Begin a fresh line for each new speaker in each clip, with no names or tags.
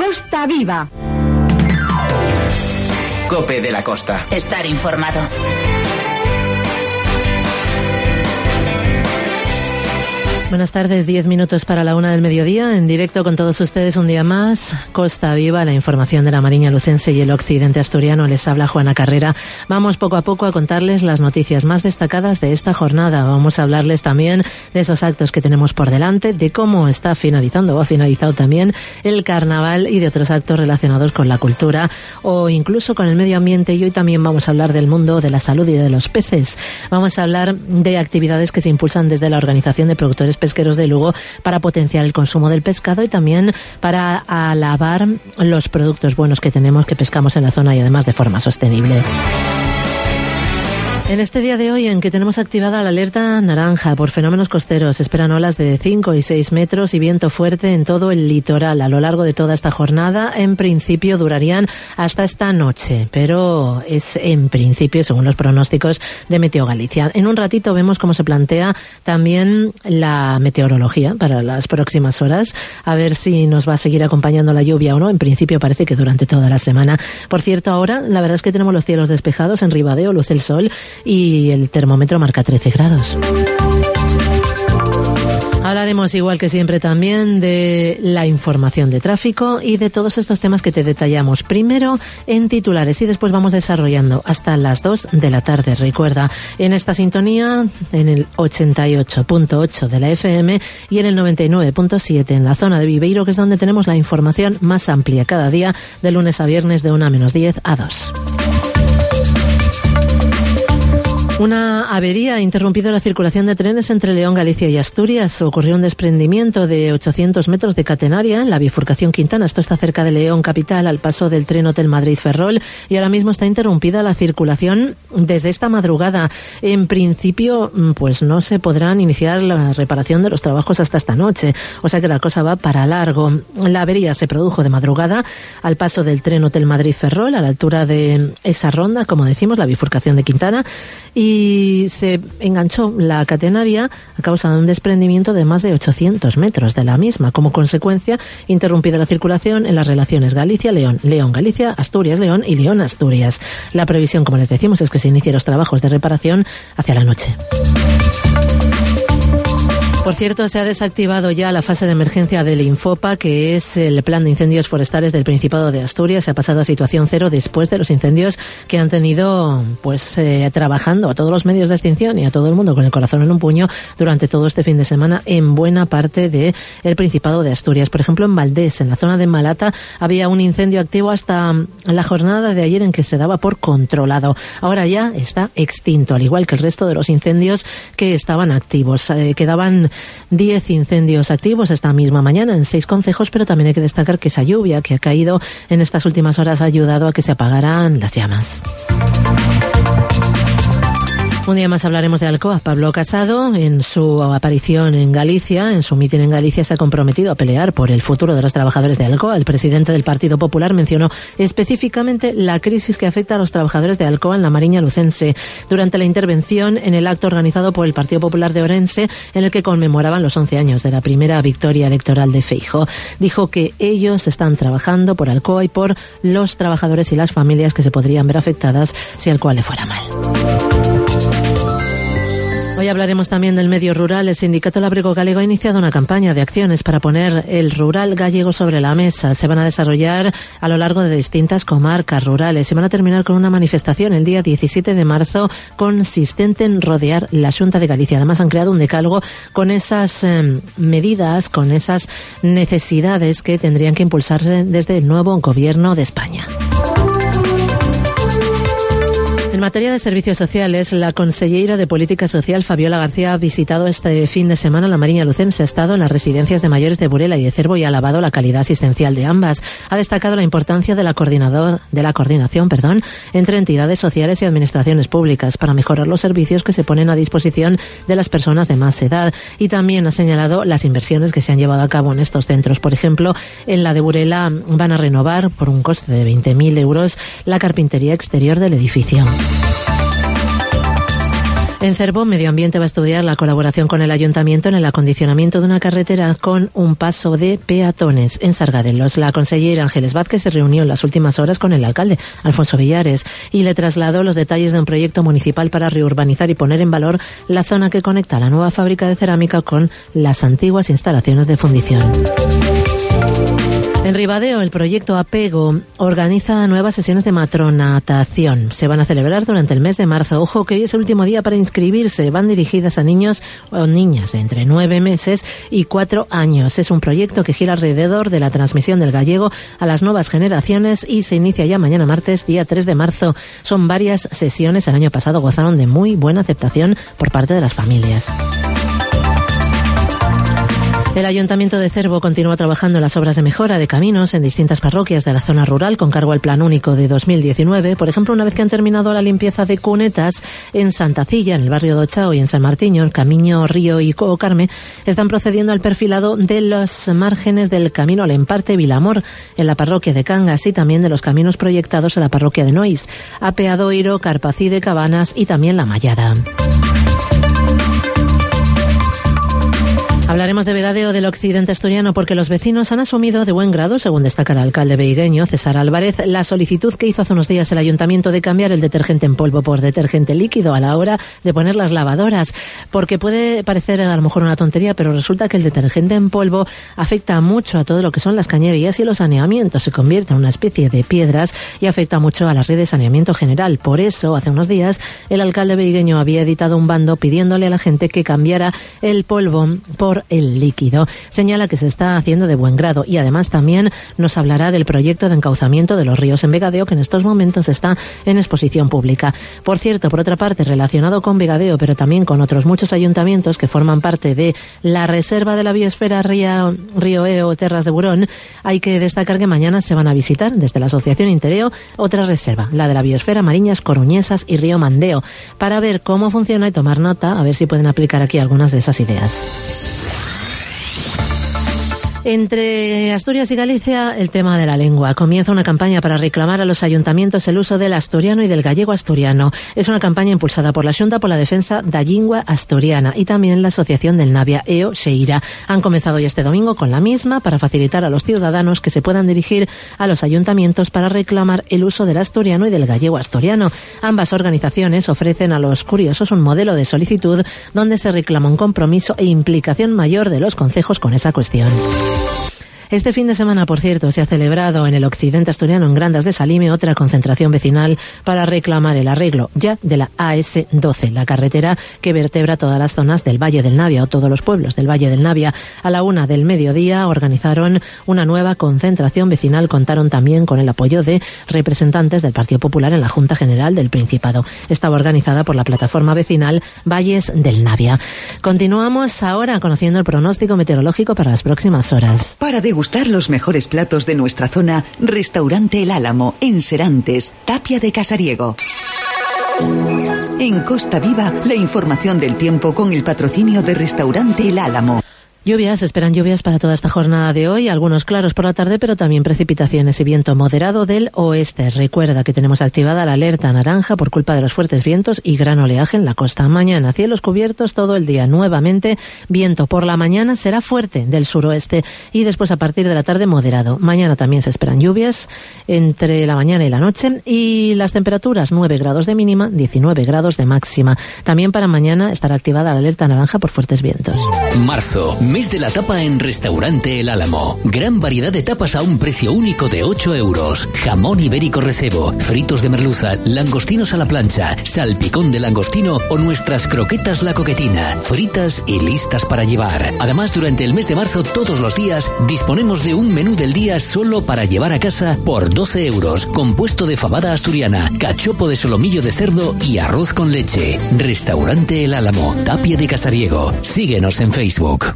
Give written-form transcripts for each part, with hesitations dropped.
Costa Viva.
COPE de la Costa.
Estar informado.
Buenas tardes, 10 minutos para la 1 del mediodía, en directo con todos ustedes un día más. Costa Viva, la información de la Mariña Lucense y el occidente asturiano. Les habla Juana Carrera. Vamos poco a poco a contarles las noticias más destacadas de esta jornada. Vamos a hablarles también de esos actos que tenemos por delante, de cómo está finalizando o ha finalizado también el carnaval y de otros actos relacionados con la cultura o incluso con el medio ambiente. Y hoy también vamos a hablar del mundo de la salud y de los peces. Vamos a hablar de actividades que se impulsan desde la Organización de Productores Pesqueros de Lugo para potenciar el consumo del pescado y también para alabar los productos buenos que tenemos, que pescamos en la zona y además de forma sostenible. En este día de hoy, en que tenemos activada la alerta naranja por fenómenos costeros, esperan olas de 5 y 6 metros y viento fuerte en todo el litoral. A lo largo de toda esta jornada, en principio durarían hasta esta noche, pero es en principio, según los pronósticos de Meteo Galicia. En un ratito vemos cómo se plantea también la meteorología para las próximas horas, a ver si nos va a seguir acompañando la lluvia o no. En principio parece que durante toda la semana. Por cierto, ahora la verdad es que tenemos los cielos despejados, en Ribadeo luce el sol y el termómetro marca 13 grados. Hablaremos igual que siempre también de la información de tráfico y de todos estos temas que te detallamos primero en titulares y después vamos desarrollando hasta las 2 de la tarde. Recuerda, en esta sintonía en el 88.8 de la FM y en el 99.7 en la zona de Viveiro, que es donde tenemos la información más amplia cada día de lunes a viernes de 1:10 a 2. Una avería ha interrumpido la circulación de trenes entre León, Galicia y Asturias. Ocurrió un desprendimiento de 800 metros de catenaria en la bifurcación Quintana. Esto está cerca de León capital, al paso del tren Hotel Madrid Ferrol, y ahora mismo está interrumpida la circulación desde esta madrugada. En principio, pues no se podrán iniciar la reparación de los trabajos hasta esta noche, o sea que la cosa va para largo. La avería se produjo de madrugada al paso del tren Hotel Madrid Ferrol, a la altura de esa ronda, como decimos, la bifurcación de Quintana, y se enganchó la catenaria a causa de un desprendimiento de más de 800 metros de la misma. Como consecuencia, interrumpida la circulación en las relaciones Galicia-León, León-Galicia, Asturias-León y León-Asturias. La previsión, como les decimos, es que se inicien los trabajos de reparación hacia la noche. Por cierto, se ha desactivado ya la fase de emergencia del Infopa, que es el plan de incendios forestales del Principado de Asturias. Se ha pasado a situación cero después de los incendios que han tenido, trabajando a todos los medios de extinción y a todo el mundo con el corazón en un puño durante todo este fin de semana en buena parte de el Principado de Asturias. Por ejemplo, en Valdés, en la zona de Malata, había un incendio activo hasta la jornada de ayer en que se daba por controlado. Ahora ya está extinto, al igual que el resto de los incendios que estaban activos. Quedaban 10 incendios activos esta misma mañana en 6 concejos, pero también hay que destacar que esa lluvia que ha caído en estas últimas horas ha ayudado a que se apagaran las llamas. Un día más hablaremos de Alcoa. Pablo Casado, en su aparición en Galicia, en su mitin en Galicia, se ha comprometido a pelear por el futuro de los trabajadores de Alcoa. El presidente del Partido Popular mencionó específicamente la crisis que afecta a los trabajadores de Alcoa en la Mariña Lucense durante la intervención en el acto organizado por el Partido Popular de Orense, en el que conmemoraban los 11 años de la primera victoria electoral de Feijóo. Dijo que ellos están trabajando por Alcoa y por los trabajadores y las familias que se podrían ver afectadas si Alcoa le fuera mal. Hoy hablaremos también del medio rural. El Sindicato Labrego Galego ha iniciado una campaña de acciones para poner el rural gallego sobre la mesa. Se van a desarrollar a lo largo de distintas comarcas rurales. Se van a terminar con una manifestación el día 17 de marzo consistente en rodear la Xunta de Galicia. Además, han creado un decálogo con esas medidas, con esas necesidades que tendrían que impulsarse desde el nuevo gobierno de España. En materia de servicios sociales, la conselleira de Política Social, Fabiola García, ha visitado este fin de semana la Mariña Lucense. Ha estado en las residencias de mayores de Burela y de Cervo y ha alabado la calidad asistencial de ambas. Ha destacado la importancia de la coordinación entre entidades sociales y administraciones públicas para mejorar los servicios que se ponen a disposición de las personas de más edad. Y también ha señalado las inversiones que se han llevado a cabo en estos centros. Por ejemplo, en la de Burela van a renovar por un coste de 20.000 euros la carpintería exterior del edificio. En Cervo, Medio Ambiente va a estudiar la colaboración con el Ayuntamiento en el acondicionamiento de una carretera con un paso de peatones en Sargadelos. La consellera Ángeles Vázquez se reunió en las últimas horas con el alcalde, Alfonso Villares, y le trasladó los detalles de un proyecto municipal para reurbanizar y poner en valor la zona que conecta la nueva fábrica de cerámica con las antiguas instalaciones de fundición. En Ribadeo, el proyecto Apego organiza nuevas sesiones de matronatación. Se van a celebrar durante el mes de marzo. Ojo que hoy es el último día para inscribirse. Van dirigidas a niños o niñas de entre 9 meses y 4 años. Es un proyecto que gira alrededor de la transmisión del gallego a las nuevas generaciones y se inicia ya mañana martes, día 3 de marzo. Son varias sesiones. El año pasado gozaron de muy buena aceptación por parte de las familias. El Ayuntamiento de Cervo continúa trabajando en las obras de mejora de caminos en distintas parroquias de la zona rural con cargo al Plan Único de 2019. Por ejemplo, una vez que han terminado la limpieza de cunetas en Santa Cilla, en el barrio de Ochao y en San Martiño, el Camino Río y Carme, están procediendo al perfilado de los márgenes del Camino al Emparte Vilamor en la parroquia de Cangas y también de los caminos proyectados en la parroquia de Nois, Apeadoiro, Carpacide, Cabanas y también La Mallada. Hablaremos de Vegadeo del occidente asturiano porque los vecinos han asumido de buen grado, según destaca el alcalde veigueño, César Álvarez, la solicitud que hizo hace unos días el ayuntamiento de cambiar el detergente en polvo por detergente líquido a la hora de poner las lavadoras, porque puede parecer a lo mejor una tontería, pero resulta que el detergente en polvo afecta mucho a todo lo que son las cañerías y los saneamientos, se convierte en una especie de piedras y afecta mucho a la red de saneamiento general. Por eso, hace unos días, el alcalde veigueño había editado un bando pidiéndole a la gente que cambiara el polvo por el líquido. Señala que se está haciendo de buen grado y además también nos hablará del proyecto de encauzamiento de los ríos en Vegadeo que en estos momentos está en exposición pública. Por cierto, por otra parte, relacionado con Vegadeo pero también con otros muchos ayuntamientos que forman parte de la reserva de la biosfera Río Eo Terras de Burón, hay que destacar que mañana se van a visitar desde la Asociación Intereo otra reserva, la de la biosfera Mariñas Coruñesas y Río Mandeo, para ver cómo funciona y tomar nota, a ver si pueden aplicar aquí algunas de esas ideas. Entre Asturias y Galicia, el tema de la lengua. Comienza una campaña para reclamar a los ayuntamientos el uso del asturiano y del gallego asturiano. Es una campaña impulsada por la Xunta por la defensa da lingua asturiana y también la Asociación del Navia EO Xeira. Han comenzado hoy este domingo con la misma para facilitar a los ciudadanos que se puedan dirigir a los ayuntamientos para reclamar el uso del asturiano y del gallego asturiano. Ambas organizaciones ofrecen a los curiosos un modelo de solicitud donde se reclama un compromiso e implicación mayor de los concejos con esa cuestión. Este fin de semana, por cierto, se ha celebrado en el occidente asturiano, en Grandas de Salime, otra concentración vecinal para reclamar el arreglo ya de la AS12, la carretera que vertebra todas las zonas del Valle del Navia o todos los pueblos del Valle del Navia. A la 1:00 del mediodía organizaron una nueva concentración vecinal. Contaron también con el apoyo de representantes del Partido Popular en la Junta General del Principado. Estaba organizada por la plataforma vecinal Valles del Navia. Continuamos ahora conociendo el pronóstico meteorológico para las próximas horas.
Para degustar los mejores platos de nuestra zona, Restaurante El Álamo, en Serantes, Tapia de Casariego. En Costa Viva, la información del tiempo con el patrocinio de Restaurante El Álamo.
Esperan lluvias para toda esta jornada de hoy, algunos claros por la tarde, pero también precipitaciones y viento moderado del oeste. Recuerda que tenemos activada la alerta naranja por culpa de los fuertes vientos y gran oleaje en la costa. Mañana cielos cubiertos todo el día. Nuevamente, viento por la mañana será fuerte del suroeste y después a partir de la tarde moderado. Mañana también se esperan lluvias entre la mañana y la noche y las temperaturas 9 grados de mínima, 19 grados de máxima. También para mañana estará activada la alerta naranja por fuertes vientos.
Marzo. Mes de la tapa en Restaurante El Álamo. Gran variedad de tapas a un precio único de 8 euros. Jamón ibérico recebo, fritos de merluza, langostinos a la plancha, salpicón de langostino o nuestras croquetas la coquetina. Fritas y listas para llevar. Además, durante el mes de marzo, todos los días, disponemos de un menú del día solo para llevar a casa por 12 euros. Compuesto de fabada asturiana, cachopo de solomillo de cerdo y arroz con leche. Restaurante El Álamo, Tapia de Casariego. Síguenos en Facebook.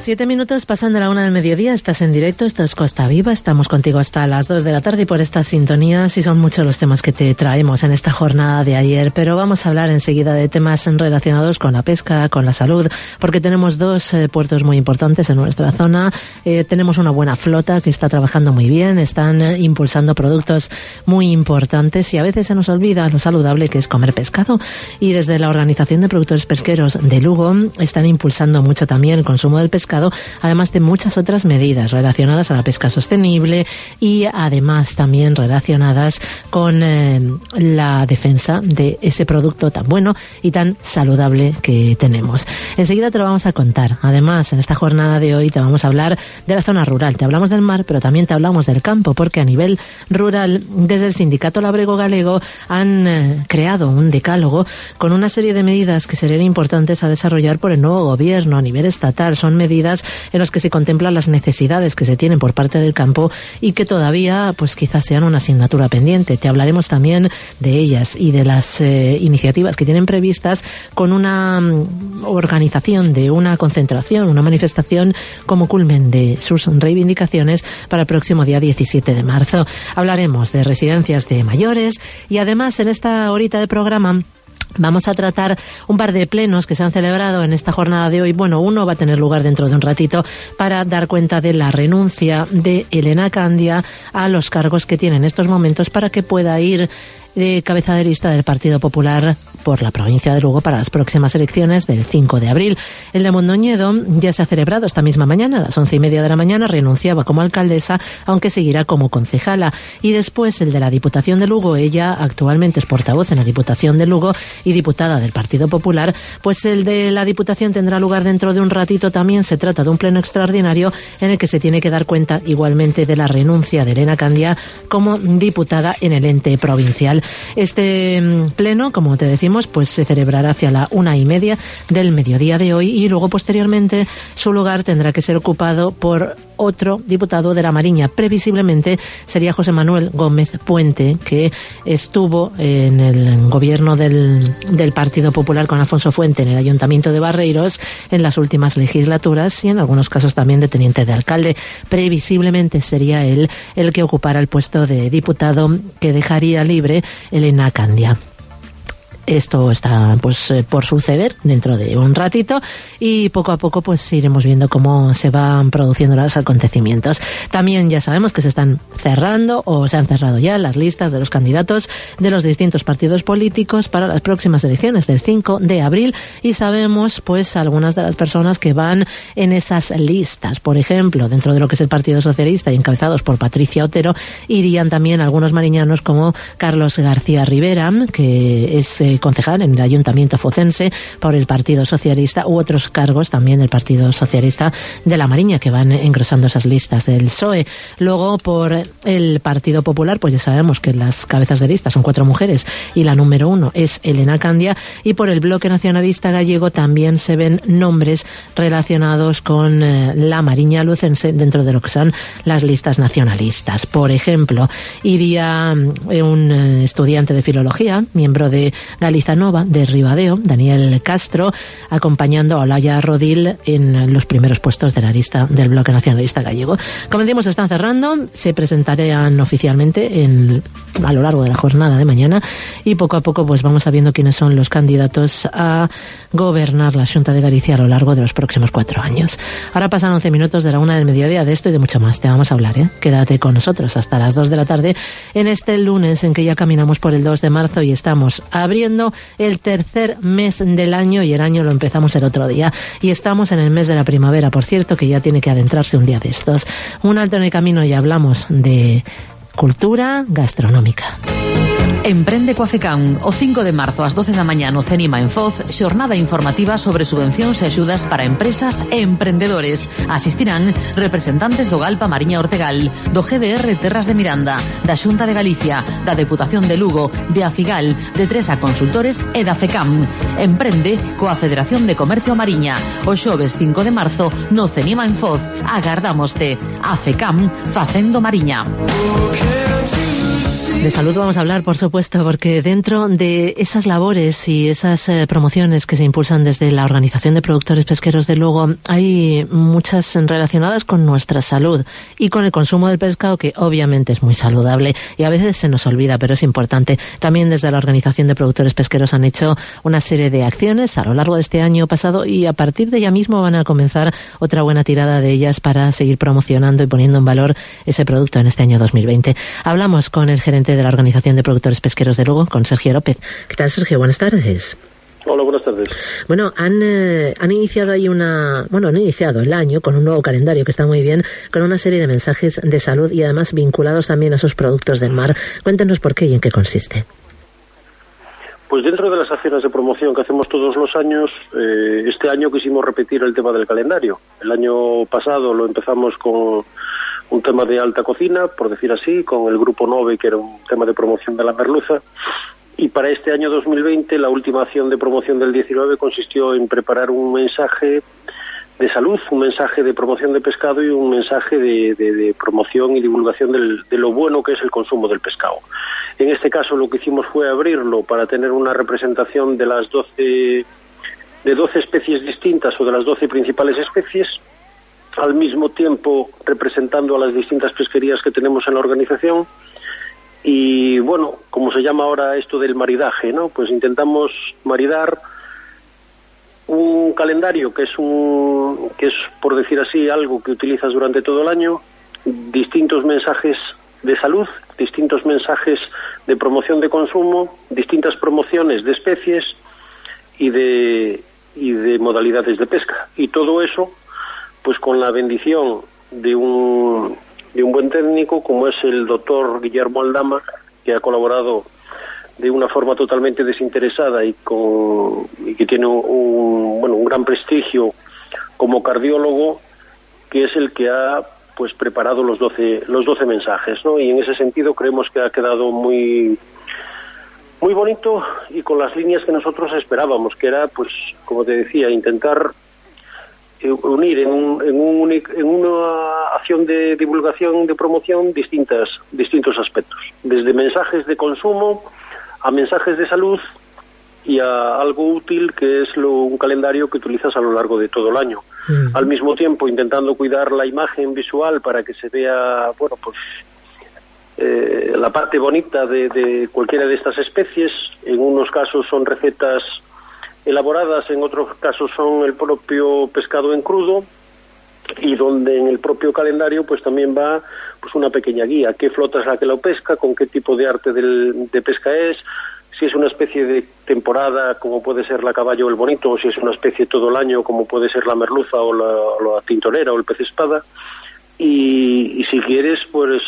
7 minutos pasan de la 1 del mediodía, estás en directo, esto es Costa Viva, estamos contigo hasta las 2 de la tarde y por estas sintonías, y son muchos los temas que te traemos en esta jornada de ayer, pero vamos a hablar enseguida de temas relacionados con la pesca, con la salud, porque tenemos dos puertos muy importantes en nuestra zona, tenemos una buena flota que está trabajando muy bien, están impulsando productos muy importantes y a veces se nos olvida lo saludable que es comer pescado, y desde la Organización de Productores Pesqueros de Lugo están impulsando mucho también el consumo del pescado, además de muchas otras medidas relacionadas a la pesca sostenible y además también relacionadas con la defensa de ese producto tan bueno y tan saludable que tenemos. Enseguida te lo vamos a contar. Además, en esta jornada de hoy te vamos a hablar de la zona rural. Te hablamos del mar, pero también te hablamos del campo, porque a nivel rural, desde el Sindicato Labrego Galego han creado un decálogo con una serie de medidas que serían importantes a desarrollar por el nuevo gobierno a nivel estatal. Son medidas en las que se contemplan las necesidades que se tienen por parte del campo y que todavía pues quizás sean una asignatura pendiente. Te hablaremos también de ellas y de las iniciativas que tienen previstas con una organización de una concentración, una manifestación como culmen de sus reivindicaciones para el próximo día 17 de marzo. Hablaremos de residencias de mayores y además en esta horita de programa vamos a tratar un par de plenos que se han celebrado en esta jornada de hoy. Bueno, uno va a tener lugar dentro de un ratito para dar cuenta de la renuncia de Elena Candia a los cargos que tiene en estos momentos para que pueda ir de cabeza de lista del Partido Popular por la provincia de Lugo para las próximas elecciones del 5 de abril. El de Mondoñedo ya se ha celebrado esta misma mañana, a las 11:30 de la mañana, renunciaba como alcaldesa, aunque seguirá como concejala. Y después el de la Diputación de Lugo, ella actualmente es portavoz en la Diputación de Lugo y diputada del Partido Popular, pues el de la Diputación tendrá lugar dentro de un ratito también. Se trata de un pleno extraordinario en el que se tiene que dar cuenta igualmente de la renuncia de Elena Candia como diputada en el ente provincial. Este pleno, como te decimos, pues se celebrará hacia la 1:30 del mediodía de hoy y luego posteriormente su lugar tendrá que ser ocupado por otro diputado de La Mariña. Previsiblemente sería José Manuel Gómez Puente, que estuvo en el gobierno del Partido Popular con Alfonso Fuente en el Ayuntamiento de Barreiros en las últimas legislaturas y en algunos casos también de teniente de alcalde. Previsiblemente sería él el que ocupara el puesto de diputado que dejaría libre Elena Candia. Esto está pues por suceder dentro de un ratito y poco a poco pues iremos viendo cómo se van produciendo los acontecimientos. También ya sabemos que se están cerrando o se han cerrado ya las listas de los candidatos de los distintos partidos políticos para las próximas elecciones del 5 de abril y sabemos pues algunas de las personas que van en esas listas. Por ejemplo, dentro de lo que es el Partido Socialista y encabezados por Patricia Otero, irían también algunos mariñanos como Carlos García Rivera, que es concejal en el Ayuntamiento focense por el Partido Socialista, u otros cargos también del Partido Socialista de La Mariña que van engrosando esas listas del PSOE. Luego por el Partido Popular pues ya sabemos que las cabezas de lista son 4 mujeres y la número 1 es Elena Candia, y por el Bloque Nacionalista Gallego también se ven nombres relacionados con La Mariña lucense dentro de lo que son las listas nacionalistas. Por ejemplo, iría un estudiante de filología, miembro de Galiza Nova de Ribadeo, Daniel Castro, acompañando a Olaya Rodil en los primeros puestos de la lista del Bloque Nacionalista Gallego. Como decimos, están cerrando, se presentarán oficialmente a lo largo de la jornada de mañana y poco a poco pues vamos sabiendo quiénes son los candidatos a gobernar la Xunta de Galicia a lo largo de los próximos 4 años. Ahora pasan 11 minutos de la 1 del mediodía. De esto y de mucho más te vamos a hablar, ¿eh? Quédate con nosotros hasta las 2 de la tarde en este lunes en que ya caminamos por el 2 de marzo y estamos abriendo el tercer mes del año, y el año lo empezamos el otro día y estamos en el mes de la primavera, por cierto, que ya tiene que adentrarse un día de estos. Un alto en el camino y hablamos de cultura gastronómica.
Emprende coa FECAM o 5 de marzo ás 12 da mañá no CENIMA en Foz, xornada informativa sobre subvencións e axudas para empresas e emprendedores. Asistirán representantes do Galpa Mariña Ortegal, do GDR Terras de Miranda, da Xunta de Galicia, da Deputación de Lugo, de Afigal, de Tresa Consultores e da FECAM. Emprende coa Federación de Comercio Mariña. O xoves 5 de marzo no CENIMA en Foz. Agardámoste. A FECAM facendo Mariña.
De salud vamos a hablar, por supuesto, porque dentro de esas labores y esas promociones que se impulsan desde la Organización de Productores Pesqueros de Lugo, hay muchas relacionadas con nuestra salud y con el consumo del pescado, que obviamente es muy saludable y a veces se nos olvida, pero es importante. También desde la Organización de Productores Pesqueros han hecho una serie de acciones a lo largo de este año pasado y a partir de ya mismo van a comenzar otra buena tirada de ellas para seguir promocionando y poniendo en valor ese producto en este año 2020. Hablamos con el gerente de la Organización de Productores Pesqueros de Lugo, con Sergio López. ¿Qué tal, Sergio? Buenas tardes.
Hola, buenas tardes.
Bueno, han iniciado ahí han iniciado el año con un nuevo calendario que está muy bien, con una serie de mensajes de salud y además vinculados también a esos productos del mar. Cuéntenos por qué y en qué consiste.
Pues dentro de las acciones de promoción que hacemos todos los años, este año quisimos repetir el tema del calendario. El año pasado lo empezamos con un tema de alta cocina, por decir así, con el Grupo 9, que era un tema de promoción de la merluza. Y para este año 2020, la última acción de promoción del 19 consistió en preparar un mensaje de salud, un mensaje de promoción de pescado y un mensaje de promoción y divulgación de lo bueno que es el consumo del pescado. En este caso lo que hicimos fue abrirlo para tener una representación de las 12 especies distintas o de las 12 principales especies, al mismo tiempo representando a las distintas pesquerías que tenemos en la organización. Y bueno, como se llama ahora esto del maridaje, ¿no? Pues intentamos maridar un calendario que es por decir así algo que utilizas durante todo el año, distintos mensajes de salud, distintos mensajes de promoción de consumo, distintas promociones de especies y de modalidades de pesca. Y todo eso pues con la bendición de un buen técnico como es el doctor Guillermo Aldama, que ha colaborado de una forma totalmente desinteresada y que tiene un gran prestigio como cardiólogo, que es el que ha pues preparado los 12 mensajes, ¿no? Y en ese sentido creemos que ha quedado muy muy bonito y con las líneas que nosotros esperábamos, que era, pues como te decía, intentar unir en una acción de divulgación, de promoción, distintos aspectos, desde mensajes de consumo a mensajes de salud y a algo útil que es un calendario que utilizas a lo largo de todo el año. Al mismo tiempo intentando cuidar la imagen visual para que se vea, la parte bonita de cualquiera de estas especies. En unos casos son recetas elaboradas, en otros casos son el propio pescado en crudo, y donde en el propio calendario pues también va pues una pequeña guía: qué flota es la que lo pesca, con qué tipo de arte de pesca es, si es una especie de temporada como puede ser la caballo o el bonito, o si es una especie todo el año como puede ser la merluza o la tintorera o el pez espada. Y si quieres, pues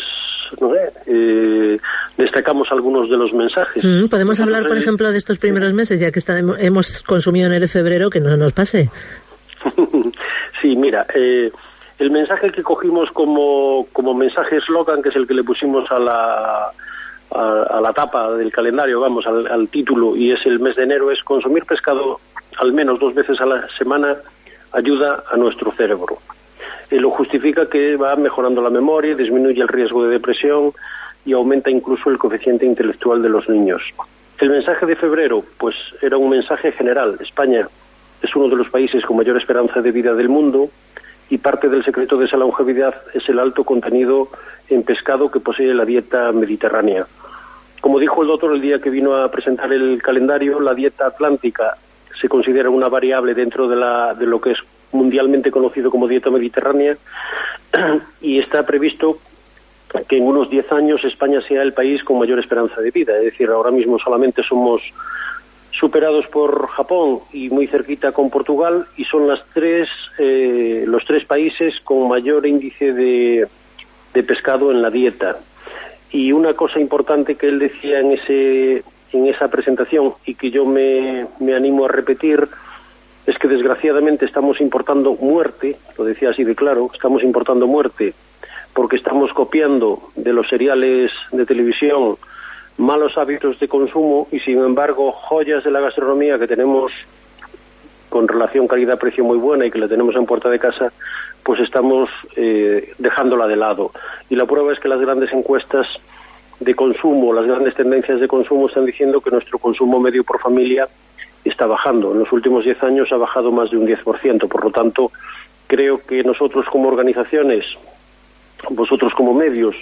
destacamos algunos de los mensajes.
Podemos hablar, por ejemplo, de estos primeros meses, ya que hemos consumido en el febrero, que no nos pase.
Sí, mira, el mensaje que cogimos como mensaje eslogan, que es el que le pusimos a la tapa del calendario, vamos, al título, y es el mes de enero, es: consumir pescado al menos 2 veces a la semana ayuda a nuestro cerebro. Lo justifica que va mejorando la memoria, disminuye el riesgo de depresión y aumenta incluso el coeficiente intelectual de los niños. El mensaje de febrero, pues era un mensaje general. España es uno de los países con mayor esperanza de vida del mundo y parte del secreto de esa longevidad es el alto contenido en pescado que posee la dieta mediterránea. Como dijo el doctor el día que vino a presentar el calendario, la dieta atlántica se considera una variable dentro de lo que es mundialmente conocido como dieta mediterránea, y está previsto que en unos 10 años España sea el país con mayor esperanza de vida. Es decir, ahora mismo solamente somos superados por Japón y muy cerquita con Portugal, y son los 3 países con mayor índice de pescado en la dieta. Y una cosa importante que él decía en esa presentación, y que yo me animo a repetir, es que desgraciadamente estamos importando muerte, lo decía así de claro, estamos importando muerte porque estamos copiando de los seriales de televisión malos hábitos de consumo, y sin embargo joyas de la gastronomía que tenemos con relación calidad-precio muy buena y que la tenemos en puerta de casa, pues estamos dejándola de lado. Y la prueba es que las grandes encuestas de consumo, las grandes tendencias de consumo están diciendo que nuestro consumo medio por familia está bajando. En los últimos 10 años ha bajado más de un 10%. Por lo tanto, creo que nosotros como organizaciones, vosotros como medios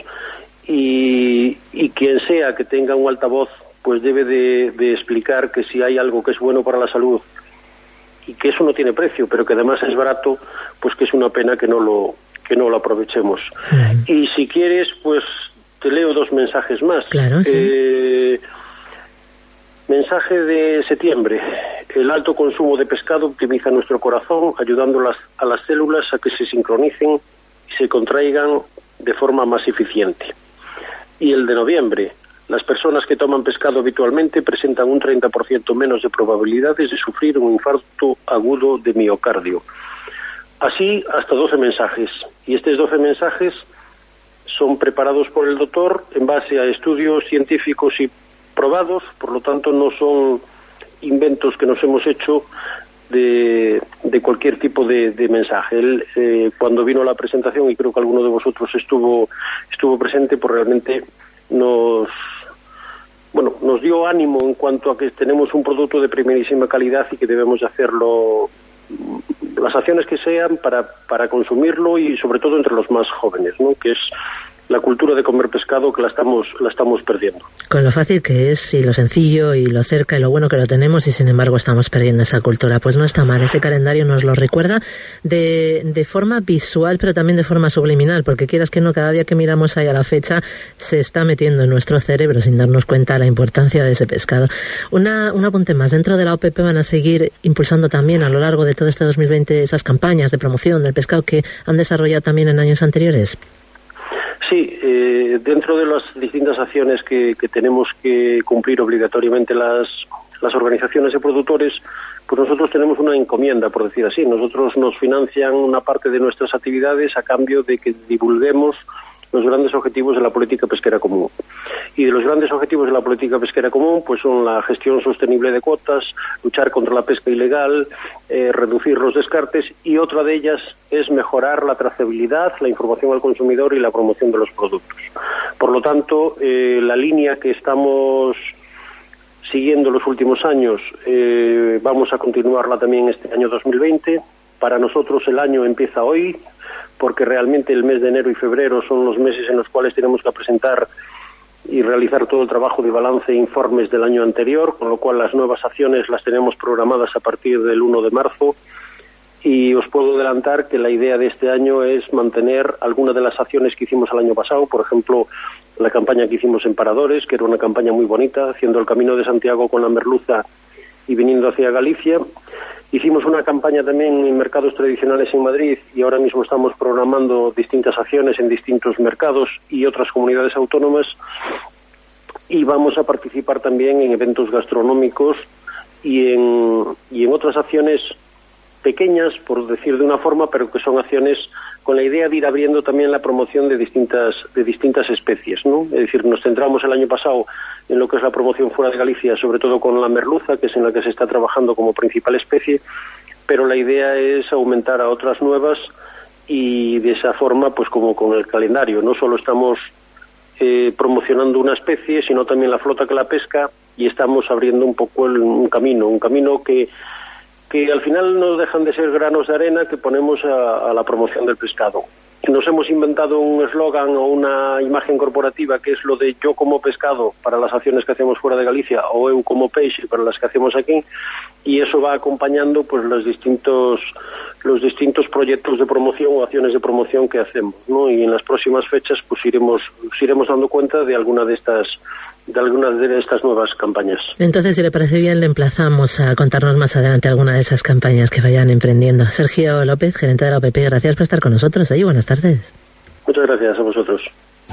y quien sea que tenga un altavoz, pues debe de explicar que si hay algo que es bueno para la salud y que eso no tiene precio, pero que además es barato, pues que es una pena que no lo aprovechemos. Y si quieres, pues te leo 2 mensajes más.
Claro, sí.
Mensaje de septiembre. El alto consumo de pescado optimiza nuestro corazón, ayudando a las células a que se sincronicen y se contraigan de forma más eficiente. Y el de noviembre. Las personas que toman pescado habitualmente presentan un 30% menos de probabilidades de sufrir un infarto agudo de miocardio. Así hasta 12 mensajes. Y estos 12 mensajes son preparados por el doctor en base a estudios científicos y probados, por lo tanto no son inventos que nos hemos hecho de cualquier tipo de mensaje. Él, cuando vino a la presentación, y creo que alguno de vosotros estuvo presente, pues realmente nos dio ánimo en cuanto a que tenemos un producto de primerísima calidad y que debemos de hacerlo, las acciones que sean para consumirlo, y sobre todo entre los más jóvenes, ¿no? Que es la cultura de comer pescado, que la estamos perdiendo.
Con lo fácil que es, y lo sencillo, y lo cerca, y lo bueno que lo tenemos, y sin embargo estamos perdiendo esa cultura. Pues no está mal, ese calendario nos lo recuerda de forma visual, pero también de forma subliminal, porque quieras que no, cada día que miramos ahí a la fecha, se está metiendo en nuestro cerebro, sin darnos cuenta, la importancia de ese pescado. Un apunte más, dentro de la OPP van a seguir impulsando también a lo largo de todo este 2020 esas campañas de promoción del pescado que han desarrollado también en años anteriores.
Sí, dentro de las distintas acciones que tenemos que cumplir obligatoriamente las organizaciones de productores, pues nosotros tenemos una encomienda, por decir así. Nosotros nos financian una parte de nuestras actividades a cambio de que divulguemos los grandes objetivos de la política pesquera común. Y de los grandes objetivos de la política pesquera común, pues son la gestión sostenible de cuotas, luchar contra la pesca ilegal, reducir los descartes, y otra de ellas es mejorar la trazabilidad, la información al consumidor y la promoción de los productos. Por lo tanto, la línea que estamos siguiendo los últimos años, vamos a continuarla también este año 2020. Para nosotros el año empieza hoy, porque realmente el mes de enero y febrero son los meses en los cuales tenemos que presentar y realizar todo el trabajo de balance e informes del año anterior, con lo cual las nuevas acciones las tenemos programadas a partir del 1 de marzo, y os puedo adelantar que la idea de este año es mantener algunas de las acciones que hicimos el año pasado. Por ejemplo, la campaña que hicimos en Paradores, que era una campaña muy bonita, haciendo el Camino de Santiago con la merluza y viniendo hacia Galicia. Hicimos una campaña también en mercados tradicionales en Madrid, y ahora mismo estamos programando distintas acciones en distintos mercados y otras comunidades autónomas, y vamos a participar también en eventos gastronómicos y en otras acciones pequeñas, por decir de una forma, pero que son acciones con la idea de ir abriendo también la promoción de distintas especies, ¿no? Es decir, nos centramos el año pasado en lo que es la promoción fuera de Galicia, sobre todo con la merluza, que es en la que se está trabajando como principal especie, pero la idea es aumentar a otras nuevas, y de esa forma, pues como con el calendario, no solo estamos promocionando una especie, sino también la flota que la pesca, y estamos abriendo un poco un camino que al final no dejan de ser granos de arena que ponemos a la promoción del pescado. Nos hemos inventado un eslogan o una imagen corporativa, que es lo de yo como pescado para las acciones que hacemos fuera de Galicia, o eu como peixe para las que hacemos aquí, y eso va acompañando pues los distintos proyectos de promoción o acciones de promoción que hacemos, ¿no? Y en las próximas fechas pues iremos dando cuenta de algunas de estas nuevas campañas.
Entonces, si le parece bien, le emplazamos a contarnos más adelante alguna de esas campañas que vayan emprendiendo. Sergio López, gerente de la OPP, gracias por estar con nosotros. Buenas tardes.
Muchas gracias a vosotros.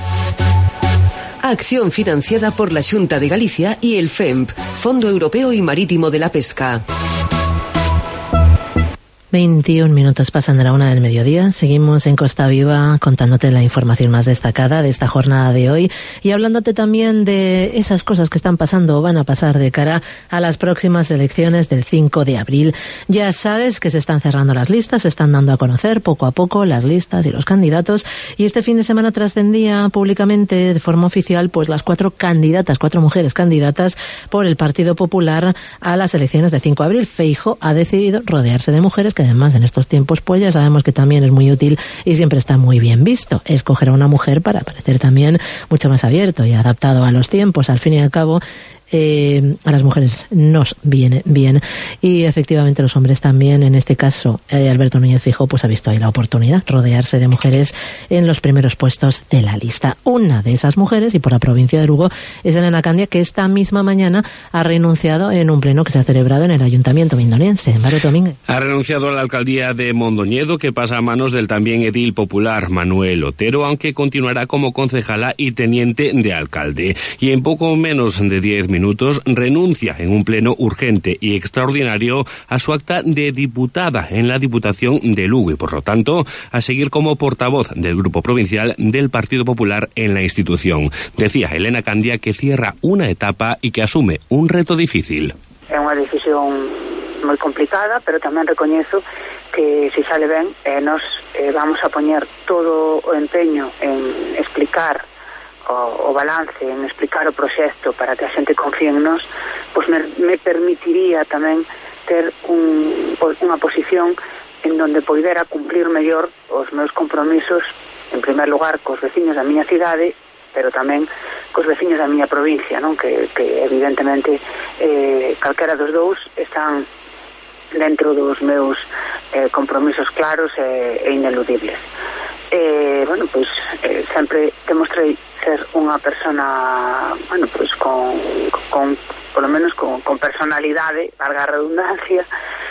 Acción financiada por la Xunta de Galicia y el FEMP, Fondo Europeo y Marítimo de la Pesca.
21 minutos pasan de la 1 del mediodía. Seguimos en Costa Viva contándote la información más destacada de esta jornada de hoy y hablándote también de esas cosas que están pasando o van a pasar de cara a las próximas elecciones del 5 de abril. Ya sabes que se están cerrando las listas, se están dando a conocer poco a poco las listas y los candidatos, y este fin de semana trascendía públicamente de forma oficial pues las 4 mujeres candidatas por el Partido Popular a las elecciones del 5 de abril. Feijóo ha decidido rodearse de mujeres, que además en estos tiempos pues ya sabemos que también es muy útil y siempre está muy bien visto escoger a una mujer para parecer también mucho más abierto y adaptado a los tiempos. Al fin y al cabo, a las mujeres nos viene bien, y efectivamente los hombres también. En este caso, Alberto Núñez Feijóo pues ha visto ahí la oportunidad, rodearse de mujeres en los primeros puestos de la lista. Una de esas mujeres, y por la provincia de Lugo, es Elena Candia, que esta misma mañana ha renunciado en un pleno que se ha celebrado en el Ayuntamiento mindoniense. Mario Domínguez.
Ha renunciado a la alcaldía de Mondoñedo, que pasa a manos del también edil popular Manuel Otero, aunque continuará como concejala y teniente de alcalde. Y en poco menos de 10 minutos renuncia en un pleno urgente y extraordinario a su acta de diputada en la Diputación de Lugo y, por lo tanto, a seguir como portavoz del Grupo Provincial del Partido Popular en la institución. Decía Elena Candia que cierra una etapa y que asume un reto difícil.
É unha decisión moi complicada, pero tamén recoñezo que se sale ben, nos vamos a poñer todo o empeño en explicar o balance, en explicar o proxecto para que a xente confíe en nós, pois me permitiría tamén ter unha posición en donde poidera cumplir mellor os meus compromisos, en primer lugar cos veciños da miña cidade, pero tamén cos veciños da miña provincia, non? Que evidentemente calquera dos dous están dentro dos meus compromisos claros e ineludibles. Bueno, pois sempre demostrei ser unha persona, bueno, pois con polo menos con personalidade, valga a redundancia,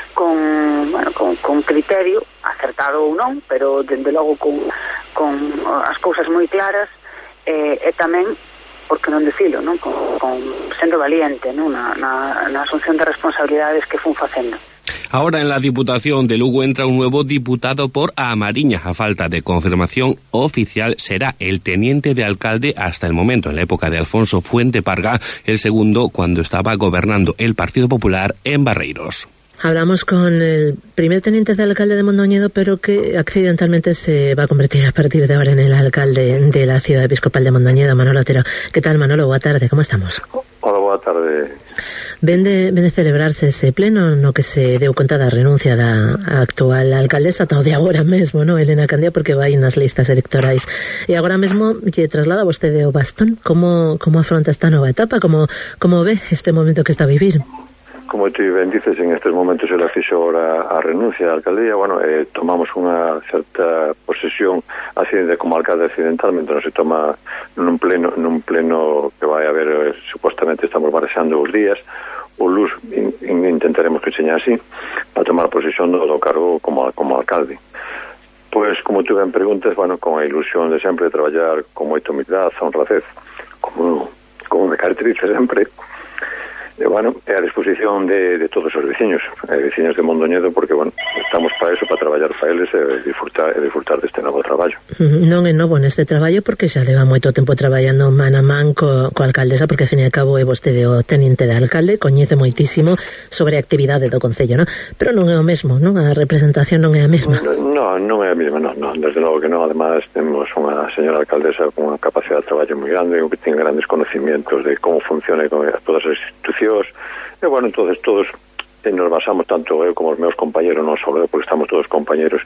con criterio, acertado ou non, pero dende logo con as cousas moi claras, e tamén, porque non dicilo, non? Con sendo valiente, non? Na asunción de responsabilidades que fun facendo.
Ahora en la Diputación de Lugo entra un nuevo diputado por A Mariña. A falta de confirmación oficial, será el teniente de alcalde hasta el momento, en la época de Alfonso Fuente Parga, el segundo cuando estaba gobernando el Partido Popular en Barreiros.
Hablamos con el primer teniente de alcalde de Mondoñedo, pero que accidentalmente se va a convertir a partir de ahora en el alcalde de la ciudad episcopal de Mondoñedo, Manolo Otero. ¿Qué tal, Manolo? Boa tarde, ¿cómo estamos?
Hola, boa tarde.
Ven de celebrarse ese pleno no que se deu conta da renuncia da actual alcaldesa ata o de agora mesmo, non, Elena Candia, porque vai nas listas electorais. E agora mesmo lle traslada vostede o bastón. Como afronta esta nova etapa? Como ve este momento que está a vivir?
Como tú ben dices, en estes momentos ela fixo ahora a renuncia á alcaldía. Bueno, tomamos unha certa posesión como alcalde accidentalmente, non se toma nun pleno que vai haber, supuestamente estamos barexando os días, o luz intentaremos que seña así, para tomar posesión do cargo como alcalde. Pois, como tú ben preguntas, bueno, con a ilusión de sempre traballar con moita humildade, honradez, como me caracteriza sempre. Bueno, é a disposición de todos os veciños de Mondoñedo, porque, bueno, estamos para eso, para traballar para eles e disfrutar deste novo traballo.
Non é novo neste traballo, porque xa leva moito tempo traballando man a man co alcaldesa, porque, ao fin e ao cabo, é vostede o teniente de alcalde, coñece moitísimo sobre a actividade do concello, non? Pero non é o mesmo, non? A representación non é a mesma.
Non é a mesma, non, desde logo que non. Además, temos unha señora alcaldesa con unha capacidade de traballo moi grande, que ten grandes conocimientos de como funciona todas as institucións. E, bueno, entonces todos nos basamos, tanto eu como os meus compañeros, non só eu, porque estamos todos compañeros,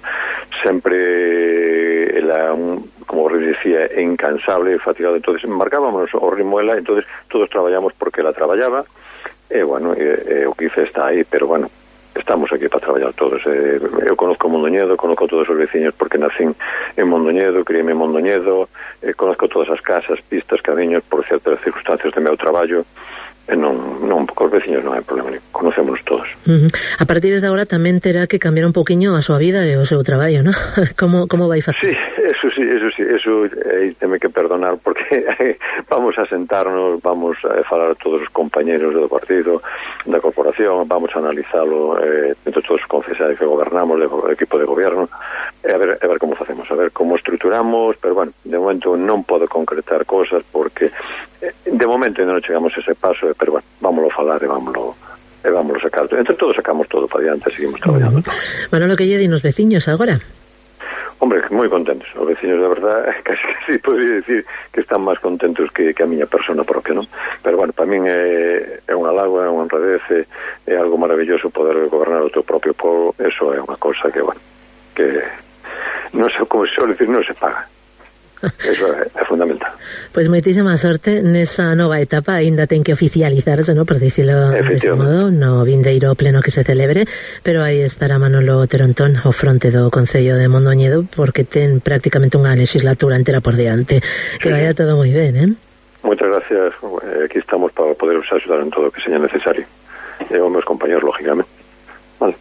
sempre ela, como os dicía, incansable, fatigado. Entonces marcábamos o ritmo ela, entonces todos traballamos porque ela traballaba, e, bueno, o que hice está aí, pero, bueno, estamos aquí para traballar todos. Eu conozco Mondoñedo, conozco todos os veciños porque nacín en Mondoñedo, criéme en Mondoñedo, conozco todas as casas, pistas, camiños, por certas circunstancias de meu traballo. non cos veciños non hai problema, conocémonos todos.
A partir de agora tamén terá que cambiar un poquinho a súa vida e o seu traballo, ¿no? Como vai facer?
Sí, eso teme que perdonar, porque vamos a sentarnos, vamos a falar a todos os compañeros do partido, da corporación, vamos a analizalo entre todos os concesarios que gobernamos, do equipo de gobierno, a ver como facemos, a ver como estruturamos, pero bueno, de momento non podo concretar cosas, porque de momento non chegamos a ese paso, pero bueno, vámoslo falar e vámoslo sacar. Entre todos sacamos todo para diante, seguimos traballando.
Manolo, que lle din os veciños agora?
Hombre, moi contentos. Os veciños, de verdad, casi podría decir que están máis contentos que a miña persona propia, non? Pero bueno, para min é un halago, é un honradez, é algo maravilloso poder gobernar o teu propio povo. Eso é unha cosa que, bueno, que non sei como se suele decir, non se paga. Eso é fundamental.
Pois moitísima sorte nesa nova etapa, aínda ten que oficializarse, ¿no? Por dicilo dese modo, no vindeiro pleno que se celebre, pero aí estará Manolo Otero Antón ao fronte do Concello de Mondoñedo, porque ten prácticamente unha legislatura entera por diante. Que vaya todo moi ben, ¿eh?
Moitas gracias. Aquí estamos para poderos axudar en todo o que seña necesario. E os meus compañeros, lógicamente. Vale.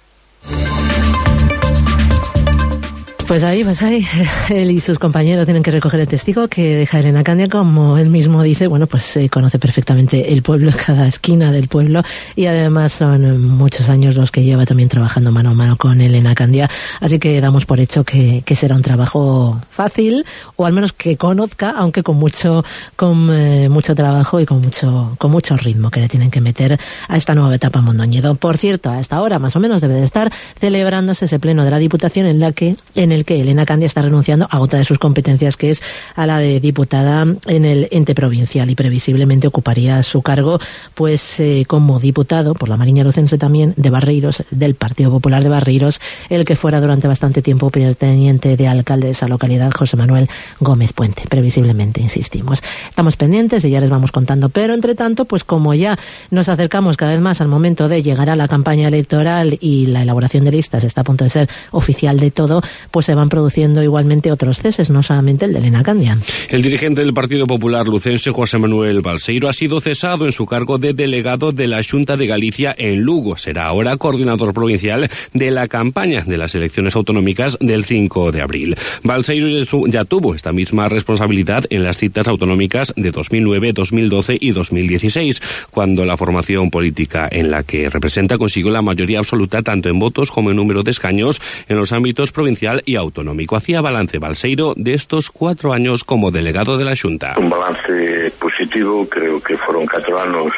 Pues ahí, él y sus compañeros tienen que recoger el testigo que deja Elena Candia, como él mismo dice, bueno, pues conoce perfectamente el pueblo, cada esquina del pueblo, y además son muchos años los que lleva también trabajando mano a mano con Elena Candia, así que damos por hecho que será un trabajo fácil, o al menos que conozca, aunque con mucho trabajo y con mucho ritmo que le tienen que meter a esta nueva etapa en Mondoñedo. Por cierto, a esta hora más o menos debe de estar celebrándose ese pleno de la Diputación en el que Elena Candia está renunciando a otra de sus competencias, que es a la de diputada en el ente provincial, y previsiblemente ocuparía su cargo pues como diputado por la Mariña Lucense también de Barreiros, del Partido Popular de Barreiros, el que fuera durante bastante tiempo primer teniente de alcalde de esa localidad, José Manuel Gómez Puente. Previsiblemente, insistimos. Estamos pendientes y ya les vamos contando, pero entre tanto, pues como ya nos acercamos cada vez más al momento de llegar a la campaña electoral y la elaboración de listas está a punto de ser oficial de todo, pues se van produciendo igualmente otros ceses, no solamente el de Elena Candia.
El dirigente del Partido Popular lucense, José Manuel Balseiro, ha sido cesado en su cargo de delegado de la Xunta de Galicia en Lugo. Será ahora coordinador provincial de la campaña de las elecciones autonómicas del 5 de abril. Balseiro ya tuvo esta misma responsabilidad en las citas autonómicas de 2009, 2012 y 2016, cuando la formación política en la que representa consiguió la mayoría absoluta tanto en votos como en número de escaños en los ámbitos provincial y autonómico. Hacía balance Balseiro de estos 4 años como delegado de la Xunta.
Un balance positivo, creo que foron 4 anos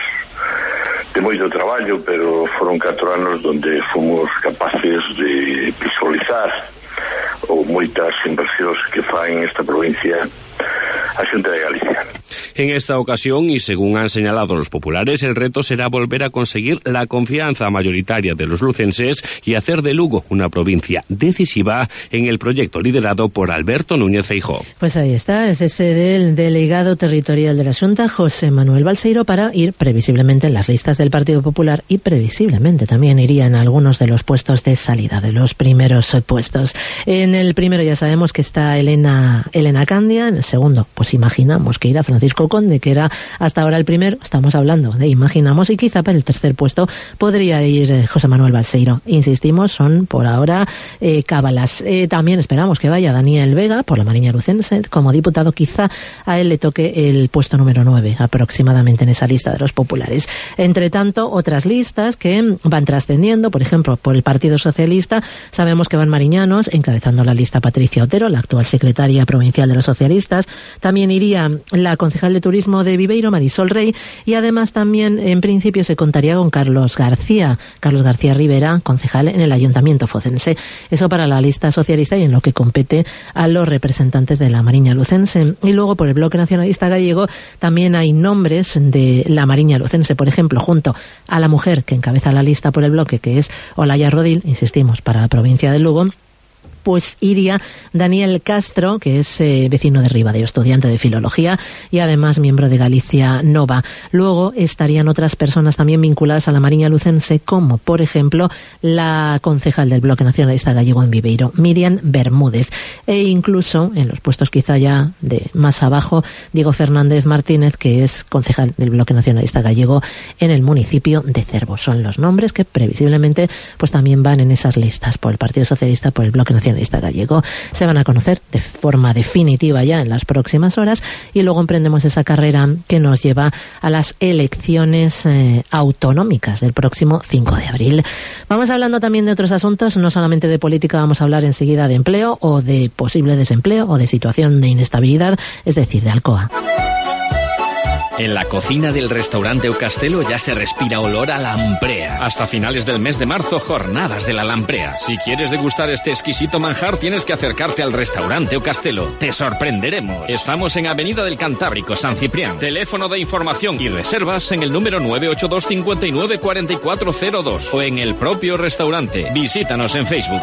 de moito traballo, pero foron 4 anos donde fomos capaces de visualizar moitas inversións que fan esta provincia a Xunta de Galicia.
En esta ocasión, y según han señalado los populares, el reto será volver a conseguir la confianza mayoritaria de los lucenses y hacer de Lugo una provincia decisiva en el proyecto liderado por Alberto Núñez Feijóo.
Pues ahí está, el cese del delegado territorial de la Xunta, José Manuel Balseiro, para ir previsiblemente en las listas del Partido Popular y previsiblemente también iría en algunos de los puestos de salida, de los primeros puestos. En el primero ya sabemos que está Elena Candia, en el segundo pues imaginamos que irá Francisco Conde, que era hasta ahora el primero, estamos hablando de imaginamos, y quizá para el tercer puesto podría ir José Manuel Balseiro. Insistimos, son por ahora cábalas. También esperamos que vaya Daniel Vega por la Mariña Lucense como diputado, quizá a él le toque el puesto número 9 aproximadamente en esa lista de los populares. Entre tanto, otras listas que van trascendiendo, por ejemplo, por el Partido Socialista, sabemos que van mariñanos, encabezando la lista Patricia Otero, la actual secretaria provincial de los socialistas. También iría la concejal de Turismo de Viveiro, Marisol Rey, y además también en principio se contaría con Carlos García Rivera, concejal en el Ayuntamiento focense. Eso para la lista socialista y en lo que compete a los representantes de la Mariña Lucense. Y luego por el Bloque Nacionalista Gallego también hay nombres de la Mariña Lucense, por ejemplo, junto a la mujer que encabeza la lista por el bloque, que es Olaya Rodil, insistimos, para la provincia de Lugo. pues iría Daniel Castro, que es vecino de Ribadeo, estudiante de Filología y además miembro de Galicia Nova. Luego estarían otras personas también vinculadas a la Mariña lucense, como por ejemplo la concejal del Bloque Nacionalista Gallego en Viveiro, Miriam Bermúdez, e incluso en los puestos quizá ya de más abajo, Diego Fernández Martínez, que es concejal del Bloque Nacionalista Gallego en el municipio de Cervo. Son los nombres que previsiblemente pues también van en esas listas por el Partido Socialista, por el Bloque Nacionalista Gallego. Se van a conocer de forma definitiva ya en las próximas horas y luego emprendemos esa carrera que nos lleva a las elecciones autonómicas del próximo 5 de abril. Vamos hablando también de otros asuntos, no solamente de política, vamos a hablar enseguida de empleo o de posible desempleo o de situación de inestabilidad, es decir, de Alcoa.
En la cocina del restaurante O Castelo ya se respira olor a lamprea. Hasta finales del mes de marzo, jornadas de la lamprea. Si quieres degustar este exquisito manjar, tienes que acercarte al restaurante O Castelo. Te sorprenderemos. Estamos en Avenida del Cantábrico, San Ciprián. Teléfono de información y reservas en el número 982 59 4402 o en el propio restaurante. Visítanos en Facebook.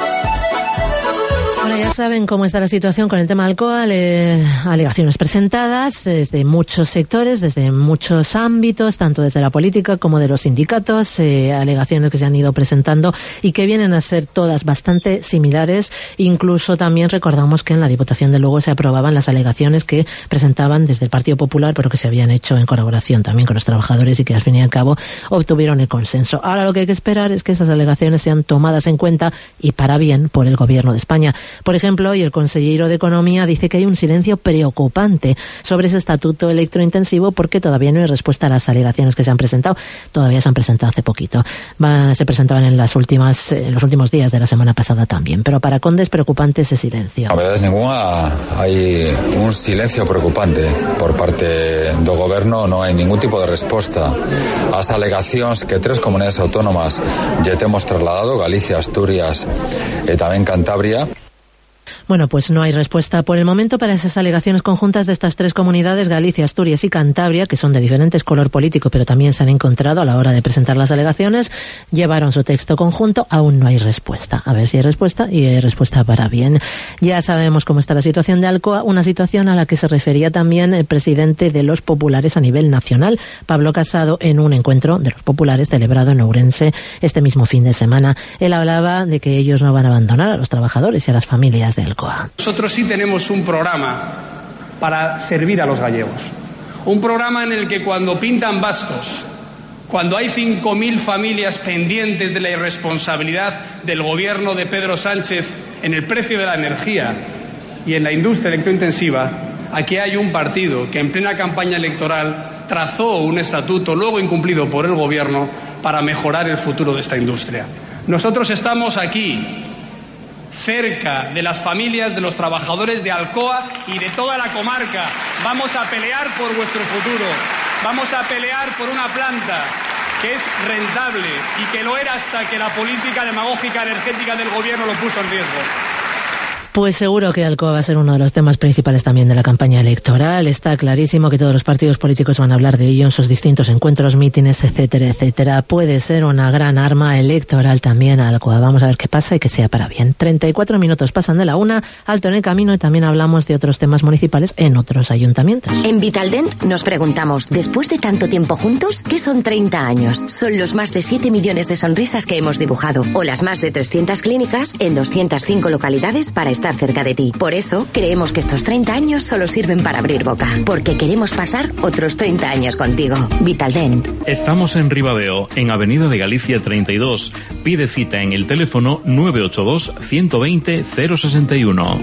Bueno, ya saben cómo está la situación con el tema Alcoa, alegaciones presentadas desde muchos sectores, desde muchos ámbitos, tanto desde la política como de los sindicatos, alegaciones que se han ido presentando y que vienen a ser todas bastante similares. Incluso también recordamos que en la Diputación de Lugo se aprobaban las alegaciones que presentaban desde el Partido Popular, pero que se habían hecho en colaboración también con los trabajadores y que al fin y al cabo obtuvieron el consenso. Ahora lo que hay que esperar es que esas alegaciones sean tomadas en cuenta y para bien por el Gobierno de España. Por ejemplo, y el consejero de Economía dice que hay un silencio preocupante sobre ese estatuto electrointensivo porque todavía no hay respuesta a las alegaciones que se han presentado. Todavía se han presentado hace poquito. Se presentaban en los últimos días de la semana pasada también. Pero para Conde es preocupante ese silencio.
Novedades ninguna, hay un silencio preocupante por parte do Goberno, non hai ningún tipo de resposta ás alegacións que 3 comunidades autónomas lle temos trasladado, Galicia, Asturias e tamén Cantabria.
Bueno, pues no hay respuesta por el momento para esas alegaciones conjuntas de estas 3 comunidades, Galicia, Asturias y Cantabria, que son de diferentes color político, pero también se han encontrado a la hora de presentar las alegaciones, llevaron su texto conjunto, aún no hay respuesta. A ver si hay respuesta y hay respuesta para bien. Ya sabemos cómo está la situación de Alcoa, una situación a la que se refería también el presidente de los populares a nivel nacional, Pablo Casado, en un encuentro de los populares celebrado en Ourense este mismo fin de semana. Él hablaba de que ellos no van a abandonar a los trabajadores y a las familias de Alcoa.
Nosotros sí tenemos un programa para servir a los gallegos. Un programa en el que cuando pintan bastos, cuando hay 5.000 familias pendientes de la irresponsabilidad del gobierno de Pedro Sánchez en el precio de la energía y en la industria electrointensiva, aquí hay un partido que en plena campaña electoral trazó un estatuto luego incumplido por el gobierno para mejorar el futuro de esta industria. Nosotros estamos aquí cerca de las familias de los trabajadores de Alcoa y de toda la comarca. Vamos a pelear por vuestro futuro. Vamos a pelear por una planta que es rentable y que lo era hasta que la política demagógica energética del gobierno lo puso en riesgo.
Pues seguro que Alcoa va a ser uno de los temas principales también de la campaña electoral. Está clarísimo que todos los partidos políticos van a hablar de ello en sus distintos encuentros, mítines, etcétera, etcétera. Puede ser una gran arma electoral también Alcoa. Vamos a ver qué pasa y que sea para bien. 34 minutos pasan de la 1, alto en el camino, y también hablamos de otros temas municipales en otros ayuntamientos.
En Vitaldent nos preguntamos, después de tanto tiempo juntos, ¿qué son 30 años? Son los más de 7 millones de sonrisas que hemos dibujado o las más de 300 clínicas en 205 localidades para estar cerca de ti. Por eso, creemos que estos 30 años solo sirven para abrir boca, porque queremos pasar otros 30 años contigo. Vitaldent.
Estamos en Ribadeo, en Avenida de Galicia 32. Pide cita en el teléfono 982 120 061.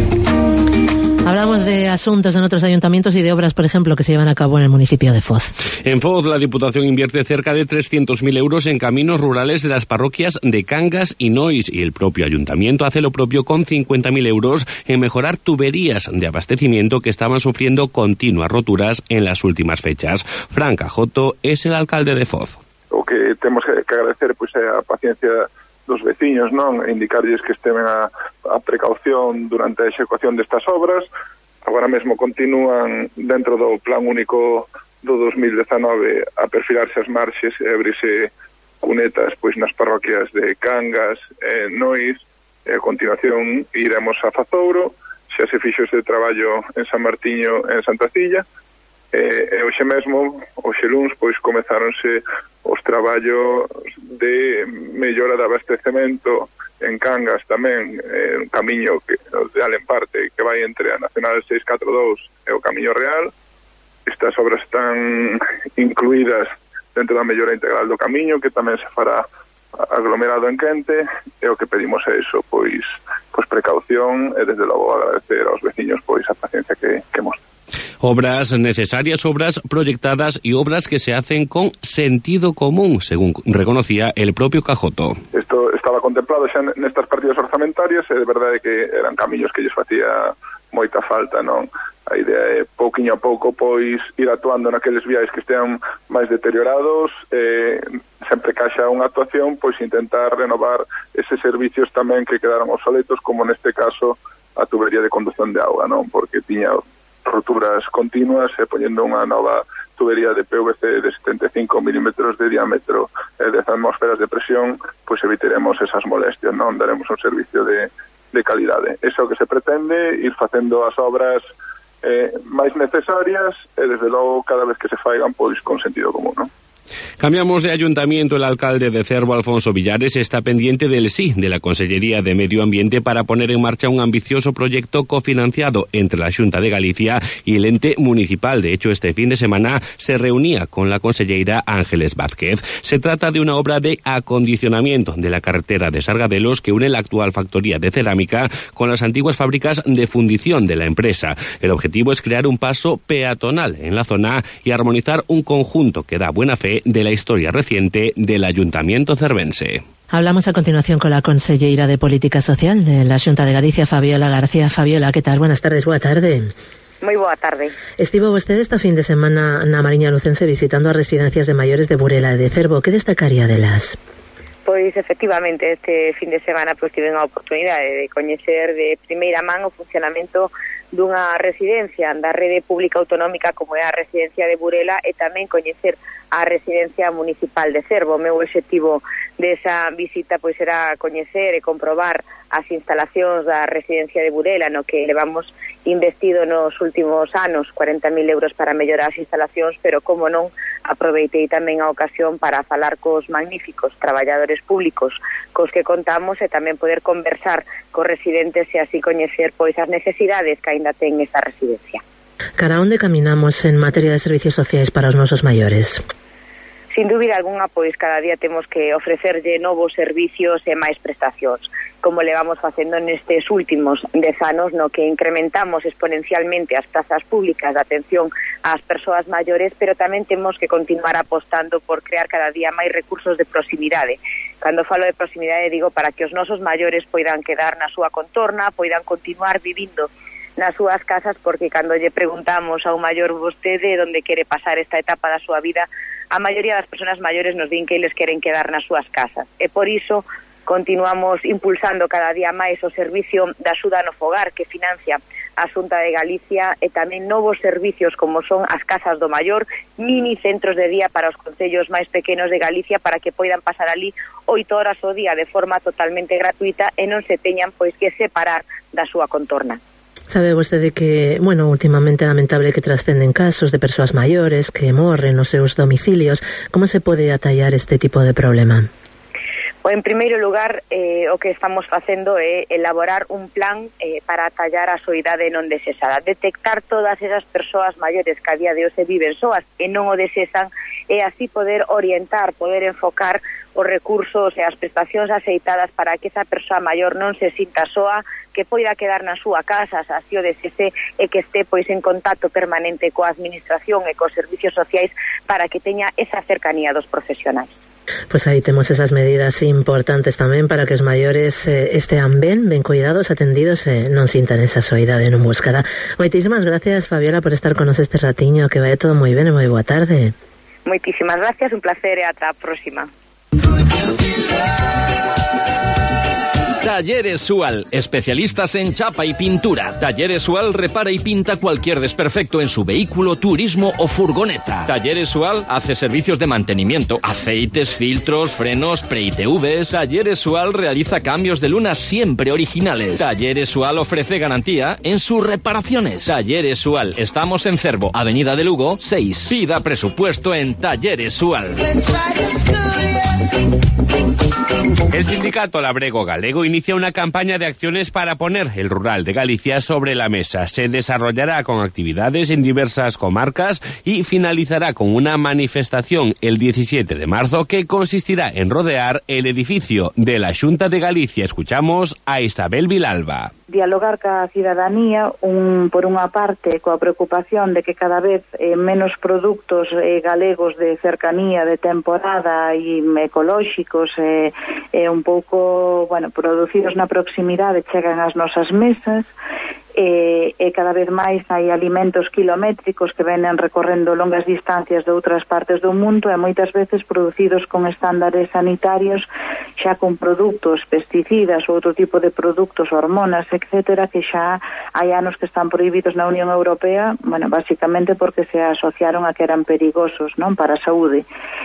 Hablamos de asuntos en otros ayuntamientos y de obras, por ejemplo, que se llevan a cabo en el municipio de Foz.
En Foz, la Diputación invierte cerca de 300.000 euros en caminos rurales de las parroquias de Cangas y Nois, y el propio ayuntamiento hace lo propio con 50.000 euros en mejorar tuberías de abastecimiento que estaban sufriendo continuas roturas en las últimas fechas. Fran Cajoto es el alcalde de Foz.
O que temos que agradecer pois a paciencia dos veciños, non? E indicarlles que estén a precaución durante a execución destas obras. Agora mesmo continúan dentro do plan único do 2019 a perfilarse as marxes e abrirse cunetas pois nas parroquias de Cangas e Nois, e a continuación iremos a Fazouro, xa se fixo este traballo en San Martiño en Santa Cilla, e hoxe mesmo, hoxe luns, pois comezáronse os traballos de mellora de abastecemento en Cangas tamén, un camiño que, de Alemparte, que vai entre a Nacional 642 e o Camiño Real. Estas obras están incluídas dentro da mellora integral do camiño, que tamén se fará aglomerado en Quente, e o que pedimos é iso, pois precaución, e desde logo agradecer aos veciños pois a paciencia que mostran.
Obras necesarias, obras proyectadas y obras que se hacen con sentido común, según reconocía el propio Cajoto.
Esto estaba contemplado xa nestas partidas orzamentarias, e de verdade que eran camiños que lles facía moita falta, non? A idea é, pouquiño a pouco, pois, ir actuando naqueles viais que estean máis deteriorados, sempre que haxa unha actuación, pois intentar renovar eses servicios tamén que quedaron obsoletos, como neste caso a tubería de conducción de auga, non? Porque tiña roturas continuas, e poñendo unha nova tubería de PVC de 75 milímetros de diámetro e 10 atmósferas de presión, pois evitaremos esas molestias, non? Daremos un servicio de calidade. Eso é o que se pretende, ir facendo as obras máis necesarias, e desde logo cada vez que se faigan, pois con sentido común, non?
Cambiamos de ayuntamiento. El alcalde de Cervo, Alfonso Villares, está pendiente del sí de la Consellería de Medio Ambiente para poner en marcha un ambicioso proyecto cofinanciado entre la Xunta de Galicia y el ente municipal. De hecho, este fin de semana se reunía con la consellera Ángeles Vázquez. Se trata de una obra de acondicionamiento de la carretera de Sargadelos que une la actual factoría de cerámica con las antiguas fábricas de fundición de la empresa. El objetivo es crear un paso peatonal en la zona y armonizar un conjunto que da buena fe de la historia reciente del Ayuntamiento cervense.
Hablamos a continuación con la consellera de Política Social de la Xunta de Galicia, Fabiola García. Fabiola, que tal? Buenas tardes, boa tarde.
Moi boa tarde.
Estivo vostede este fin de semana na Mariña Lucense visitando as residencias de maiores de Burela e de Cervo. Que destacaría delas?
Pois, efectivamente, este fin de semana tiven a oportunidade de coñecer de primeira man o funcionamento dunha residencia da rede pública autonómica como é a residencia de Burela, e tamén coñecer a residencia municipal de Cervo. O meu objetivo desa visita pois era coñecer e comprobar as instalacións da residencia de Burela, no que levamos investido nos últimos anos 40.000 euros para mellorar as instalacións, pero como non, aproveitei tamén a ocasión para falar cos magníficos traballadores públicos cos que contamos, e tamén poder conversar cos residentes e así coñecer pois as necesidades que aínda ten esa residencia.
Cara, onde caminamos en materia de servicios sociais para os nosos maiores?
Sin dúbida alguna, pois cada día temos que ofrecerlle novos servicios e máis prestacións, como levamos facendo nestes últimos 10 anos, no que incrementamos exponencialmente as plazas públicas de atención ás persoas maiores, pero tamén temos que continuar apostando por crear cada día máis recursos de proximidade. Cando falo de proximidade, digo para que os nosos maiores poidan quedar na súa contorna, poidan continuar vivindo nas súas casas, porque cando lle preguntamos a un maior vostede onde quere pasar esta etapa da súa vida, a maioría das persoas maiores nos din que eles queren quedar nas súas casas. E por iso continuamos impulsando cada día máis o servicio de axuda no fogar que financia a Xunta de Galicia, e tamén novos servicios como son as casas do maior, mini centros de día para os concellos máis pequenos de Galicia, para que poidan pasar ali 8 horas ao día de forma totalmente gratuita e non se teñan pois que separar da súa contorna.
Sabe vostede que, últimamente é lamentable que trascenden casos de persoas maiores que morren nos seus domicilios. Como se pode atallar este tipo de problema?
En primeiro lugar, o que estamos facendo é elaborar un plan para atallar a soidade non desexada, detectar todas esas persoas maiores que a día de hoxe viven soas e non o desexan, e así poder orientar, poder enfocar os recursos e as prestacións aceitadas para que esa persoa maior non se sinta soa, que poida quedar na súa casa, así o desese, e que este pois en contacto permanente coa administración e cos servicios sociais para que teña esa cercanía dos profesionais.
Pois aí temos esas medidas importantes tamén para que os maiores estean ben cuidados, atendidos e non sintan esa soidade non buscada. Moitísimas gracias, Fabiola, por estar con nos este ratiño, que vai todo moi ben e moi boa tarde.
Moitísimas gracias, un placer e ata a próxima.
Talleres Sual, especialistas en chapa y pintura. Talleres Sual repara y pinta cualquier desperfecto en su vehículo, turismo o furgoneta. Talleres Sual hace servicios de mantenimiento, aceites, filtros, frenos, pre-ITVs. Talleres Sual realiza cambios de luna siempre originales. Talleres Sual ofrece garantía en sus reparaciones. Talleres Sual, estamos en Cervo, Avenida de Lugo, 6. Pida presupuesto en Talleres Sual.
El sindicato Labrego Galego inicia una campaña de acciones para poner el rural de Galicia sobre la mesa. Se desarrollará con actividades en diversas comarcas y finalizará con una manifestación el 17 de marzo que consistirá en rodear el edificio de la Xunta de Galicia. Escuchamos a Isabel Vilalba.
Dialogar ca cidadanía, por unha parte, coa preocupación de que cada vez menos produtos galegos de cercanía, de temporada e ecolóxicos un pouco, producidos na proximidade chegan ás nosas mesas, e cada vez máis hai alimentos kilométricos que venen recorrendo longas distancias de outras partes do mundo e moitas veces producidos con estándares sanitarios, xa con produtos, pesticidas ou outro tipo de produtos, hormonas, etcétera, que xa hai anos que están prohibidos na Unión Europea, basicamente porque se asociaron a que eran perigosos, non, para a saúde.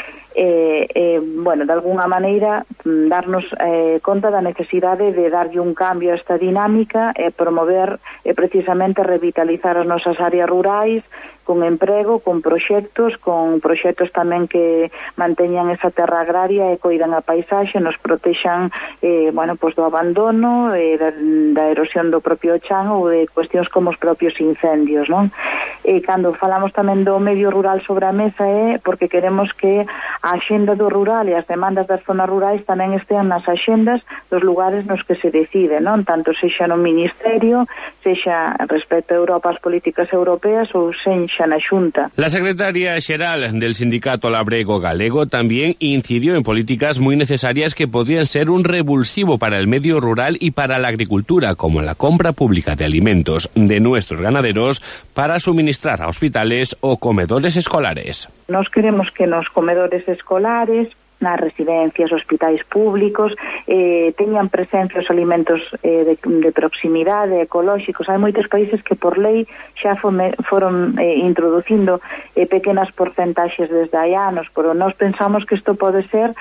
De alguna maneira darnos conta da necesidade de darlle un cambio a esta dinámica e promover precisamente revitalizar as nosas áreas rurais con emprego, con proxectos tamén que manteñan esa terra agraria e coidan a paisaxe, nos protexan do abandono, da erosión do propio chan ou de cuestións como os propios incendios, non? E cando falamos tamén do medio rural sobre a mesa é porque queremos que a axenda do rural e as demandas das zonas rurais tamén estean nas axendas dos lugares nos que se decide, non? Tanto sexa no Ministerio, sexa respecto a Europa, as políticas europeas ou sexa na Xunta.
La secretaria xeral del Sindicato Labrego Galego también incidió en políticas muy necesarias que podrían ser un revulsivo para el medio rural y para la agricultura, como la compra pública de alimentos de nuestros ganaderos para suministrar a hospitales o comedores escolares.
Nos queremos que nos comedores escolares, nas residencias, hospitais públicos, teñan presencia os alimentos de proximidade, ecolóxicos. Hai moitos países que por lei xa foron introducindo pequenas porcentaxes desde hai anos, pero nós pensamos que isto pode ser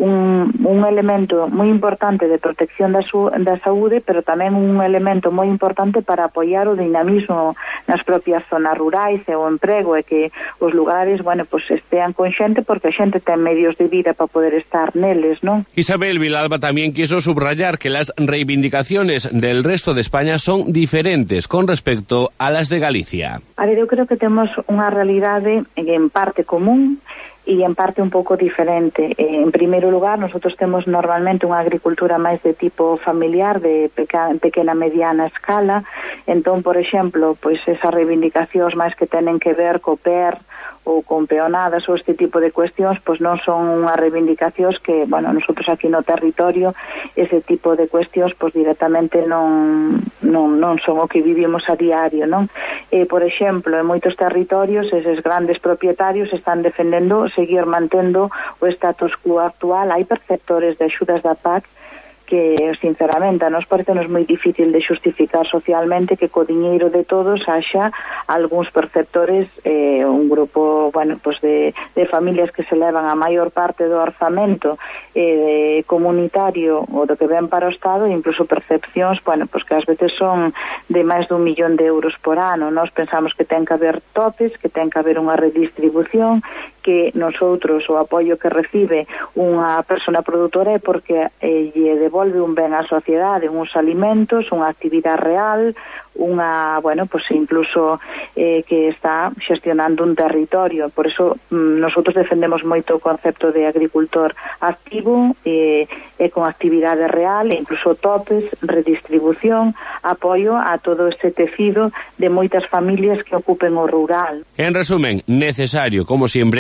un elemento moi importante de protección da saúde, pero tamén un elemento moi importante para apoiar o dinamismo nas propias zonas rurais e o emprego, e que os lugares, estean con xente, porque a xente ten medios de vida para poder estar neles, non?
Isabel Vilalba también quiso subrayar que las reivindicaciones del resto de España son diferentes con respecto a las de Galicia.
A ver, eu creo que temos unha realidade en parte común e en parte un pouco diferente. En primeiro lugar, nosotros temos normalmente unha agricultura máis de tipo familiar, de pequena mediana escala. Entón, por exemplo, esas reivindicacións máis que tenen que ver co PER ou con peonadas ou este tipo de cuestións, non son unhas reivindicacións que, nosotros aquí no territorio, ese tipo de cuestións, directamente non son o que vivimos a diario, non? Por exemplo, en moitos territorios, eses grandes propietarios están defendendo seguir mantendo o status quo actual. Hai perceptores de axudas da PAC que, sinceramente, a nos parece moi difícil de xustificar socialmente que co diñeiro de todos haxa algúns perceptores, un grupo, de familias que se levan a maior parte do orzamento comunitario ou do que ven para o Estado, e incluso percepcións, que ás veces son de máis de 1 millón de euros por ano. Nós pensamos que ten que haber topes, que ten que haber unha redistribución, que nosotros o apoio que recibe unha persona produtora é porque lle devolve un ben á sociedade, uns alimentos, unha actividade real, incluso que está xestionando un territorio. Por eso nosotros defendemos moito o concepto de agricultor activo e con actividade real, e incluso topes, redistribución, apoio a todo este tecido de moitas familias que ocupen o rural.
En resumen, necesario, como siempre,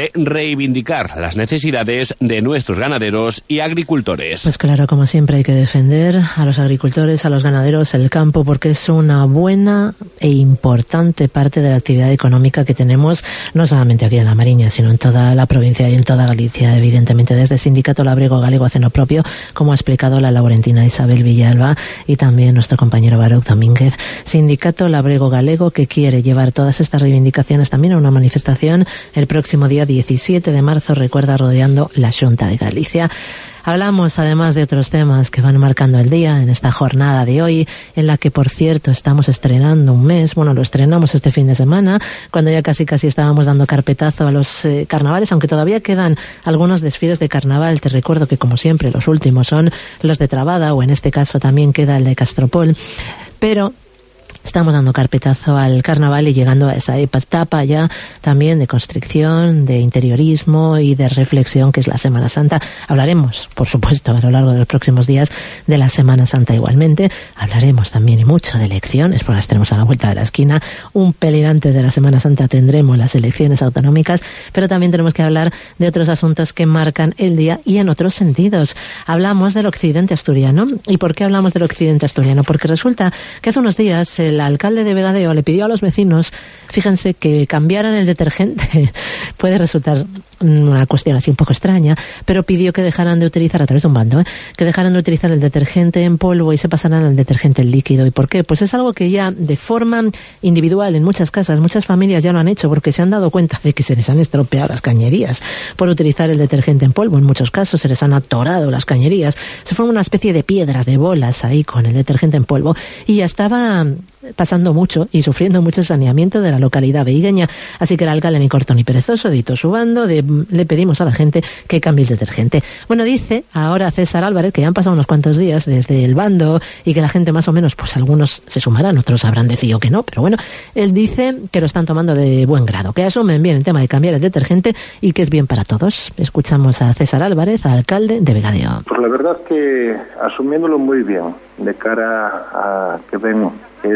que reivindicar las necesidades de nuestros ganaderos y agricultores.
Pues claro, como siempre hay que defender a los agricultores, a los ganaderos, el campo, porque es una buena e importante parte de la actividad económica que tenemos, no solamente aquí en La Mariña, sino en toda la provincia y en toda Galicia, evidentemente. Desde el Sindicato Labrego Galego hacen lo propio, como ha explicado la laurentina Isabel Villalba y también nuestro compañero Baruch Domínguez. Sindicato Labrego Galego, que quiere llevar todas estas reivindicaciones también a una manifestación el próximo día 17 de marzo, recuerda, rodeando la Xunta de Galicia. Hablamos además de otros temas que van marcando el día en esta jornada de hoy, en la que, por cierto, estamos estrenando un mes. Bueno, lo estrenamos este fin de semana, cuando ya casi estábamos dando carpetazo a los carnavales, aunque todavía quedan algunos desfiles de carnaval. Te recuerdo que, como siempre, los últimos son los de Trabada, o en este caso también queda el de Castropol. Pero estamos dando carpetazo al carnaval y llegando a esa etapa ya también de constricción, de interiorismo y de reflexión, que es la Semana Santa. Hablaremos, por supuesto, a lo largo de los próximos días de la Semana Santa igualmente. Hablaremos también y mucho de elecciones, porque las tenemos a la vuelta de la esquina. Un pelín antes de la Semana Santa tendremos las elecciones autonómicas, pero también tenemos que hablar de otros asuntos que marcan el día y en otros sentidos. Hablamos del occidente asturiano. ¿Y por qué hablamos del occidente asturiano? Porque resulta que hace unos días el alcalde de Vegadeo le pidió a los vecinos, fíjense, que cambiaran el detergente. Puede resultar una cuestión así un poco extraña, pero pidió que dejaran de utilizar, a través de un bando, que dejaran de utilizar el detergente en polvo y se pasaran al detergente en líquido. ¿Y por qué? Pues es algo que ya de forma individual en muchas casas, muchas familias ya lo han hecho, porque se han dado cuenta de que se les han estropeado las cañerías por utilizar el detergente en polvo. En muchos casos se les han atorado las cañerías, se forma una especie de piedras, de bolas ahí con el detergente en polvo, y ya estaba pasando mucho y sufriendo mucho saneamiento de la localidad veigueña. Así que el alcalde, ni corto ni perezoso, editó su bando le pedimos a la gente que cambie el detergente. Bueno, dice ahora César Álvarez que ya han pasado unos cuantos días desde el bando y que la gente más o menos, pues algunos se sumarán, otros habrán decidido que no, pero bueno, él dice que lo están tomando de buen grado, que asumen bien el tema de cambiar el detergente y que es bien para todos. Escuchamos a César Álvarez, alcalde de Vegadeo.
Pues la verdad que asumiéndolo muy bien de cara a que ven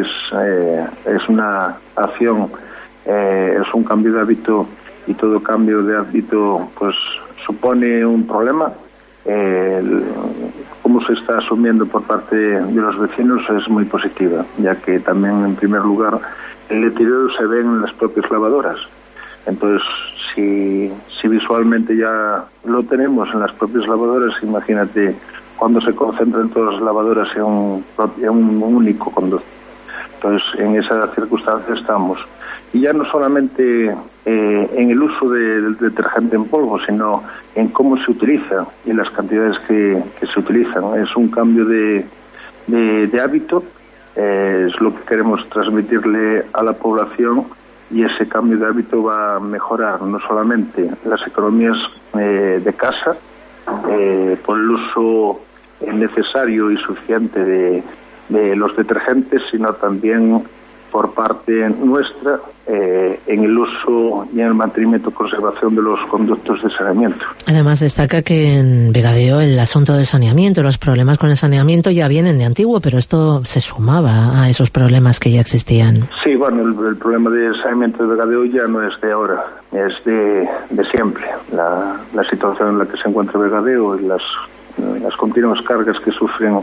es una acción, es un cambio de hábito, y todo cambio de hábito pues supone un problema. Cómo se está asumiendo por parte de los vecinos es muy positiva, ya que también, en primer lugar, el deterioro se ve en las propias lavadoras. Entonces, si visualmente ya lo tenemos en las propias lavadoras, imagínate cuando se concentran todas las lavadoras en un único conducto. Entonces, en esa circunstancia estamos. Y ya no solamente en el uso del detergente en polvo, sino en cómo se utiliza y las cantidades que se utilizan. Es un cambio de hábito, es lo que queremos transmitirle a la población, y ese cambio de hábito va a mejorar no solamente las economías de casa, por el uso necesario y suficiente de los detergentes, sino también por parte nuestra en el uso y en el mantenimiento y conservación de los conductos de saneamiento.
Además, destaca que en Vegadeo el asunto del saneamiento, los problemas con el saneamiento ya vienen de antiguo, pero esto se sumaba a esos problemas que ya existían.
Sí, bueno, el problema de saneamiento de Vegadeo ya no es de ahora, es de siempre. La situación en la que se encuentra Vegadeo y las continuas cargas que sufren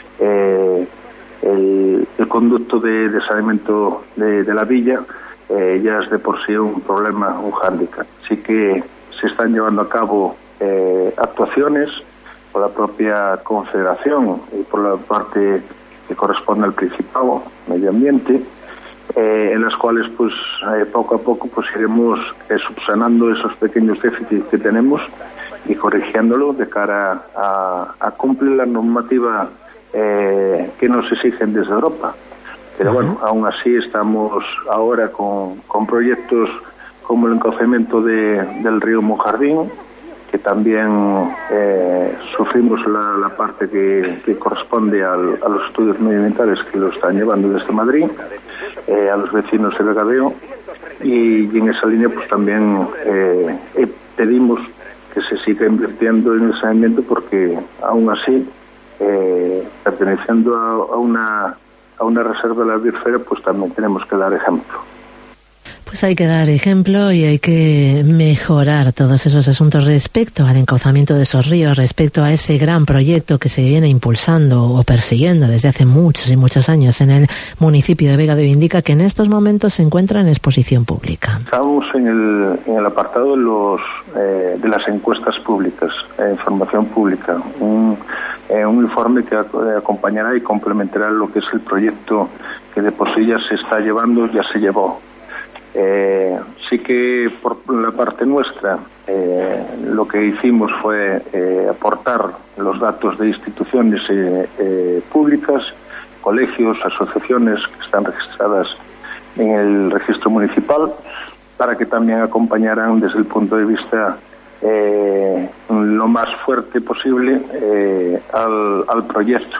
el conducto de saneamiento de la villa, ya es de por sí un problema, un hándicap. Así que se están llevando a cabo actuaciones por la propia Confederación y por la parte que corresponde al Principado, Medio Ambiente, en las cuales pues poco a poco pues iremos subsanando esos pequeños déficits que tenemos y corrigiéndolo de cara a cumplir la normativa que nos exigen desde Europa. Pero bueno, aún así estamos ahora con proyectos como el encaucamiento del río Monjardín, que también sufrimos la parte que corresponde a los estudios medioambientales que lo están llevando desde Madrid, a los vecinos de Vegadeo, y en esa línea pues también pedimos que se siga invirtiendo en el saneamiento, porque aún así, perteneciendo a una reserva de la biosfera, pues también tenemos que dar ejemplo.
Pues hay que dar ejemplo y hay que mejorar todos esos asuntos respecto al encauzamiento de esos ríos, respecto a ese gran proyecto que se viene impulsando o persiguiendo desde hace muchos y muchos años en el municipio de Vega de Oindica, que en estos momentos se encuentra en exposición pública.
Estamos en el apartado de las encuestas públicas, información pública, un informe que acompañará y complementará lo que es el proyecto que de por sí ya se está llevando, ya se llevó. Sí que por la parte nuestra lo que hicimos fue aportar los datos de instituciones públicas, colegios, asociaciones que están registradas en el registro municipal, para que también acompañaran desde el punto de vista lo más fuerte posible al proyecto.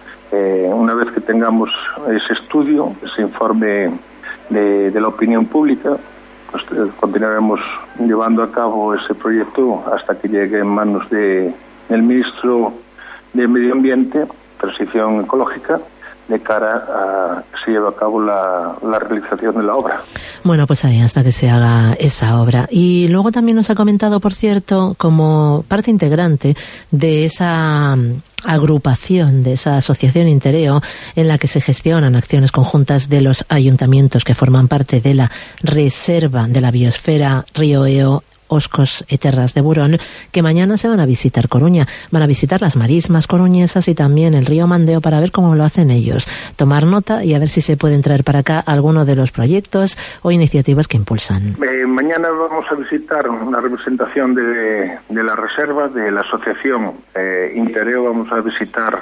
Una vez que tengamos ese estudio, ese informe de la opinión pública, pues continuaremos llevando a cabo ese proyecto hasta que llegue en manos del ministro de Medio Ambiente, Transición Ecológica, de cara a que se lleve a cabo la realización de la obra.
Bueno, pues ahí hasta que se haga esa obra. Y luego también nos ha comentado, por cierto, como parte integrante de esa agrupación, de esa asociación Intereo, en la que se gestionan acciones conjuntas de los ayuntamientos que forman parte de la reserva de la biosfera Río Eo, Oscos e Terras de Burón, que mañana se van a visitar Coruña. Van a visitar las marismas coruñesas y también el río Mandeo para ver cómo lo hacen ellos, tomar nota y a ver si se pueden traer para acá alguno de los proyectos o iniciativas que impulsan.
Mañana vamos a visitar una representación de la reserva, de la asociación Intereo. Vamos a visitar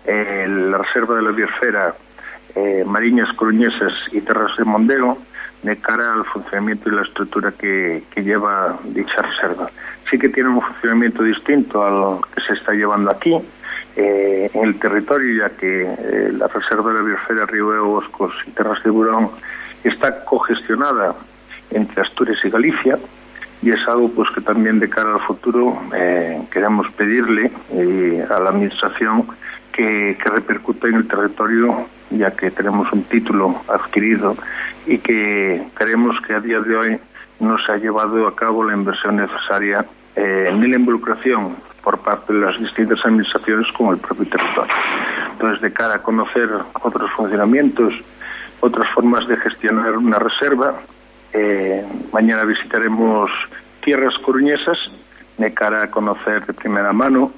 la reserva de la biosfera Mariñas Coruñesas y Terras de Mondeo, de cara al funcionamiento y la estructura que lleva dicha reserva. Sí que tiene un funcionamiento distinto al que se está llevando aquí en el territorio, ya que la reserva de la biosfera Río Eo, Oscos y Terras de Burón está cogestionada entre Asturias y Galicia, y es algo pues que también de cara al futuro queremos pedirle a la administración que repercuta en el territorio, ya que tenemos un título adquirido y que creemos que a día de hoy no se ha llevado a cabo la inversión necesaria ni la involucración por parte de las distintas administraciones con el propio territorio. Entonces, de cara a conocer otros funcionamientos, otras formas de gestionar una reserva, mañana visitaremos tierras coruñesas de cara a conocer de primera mano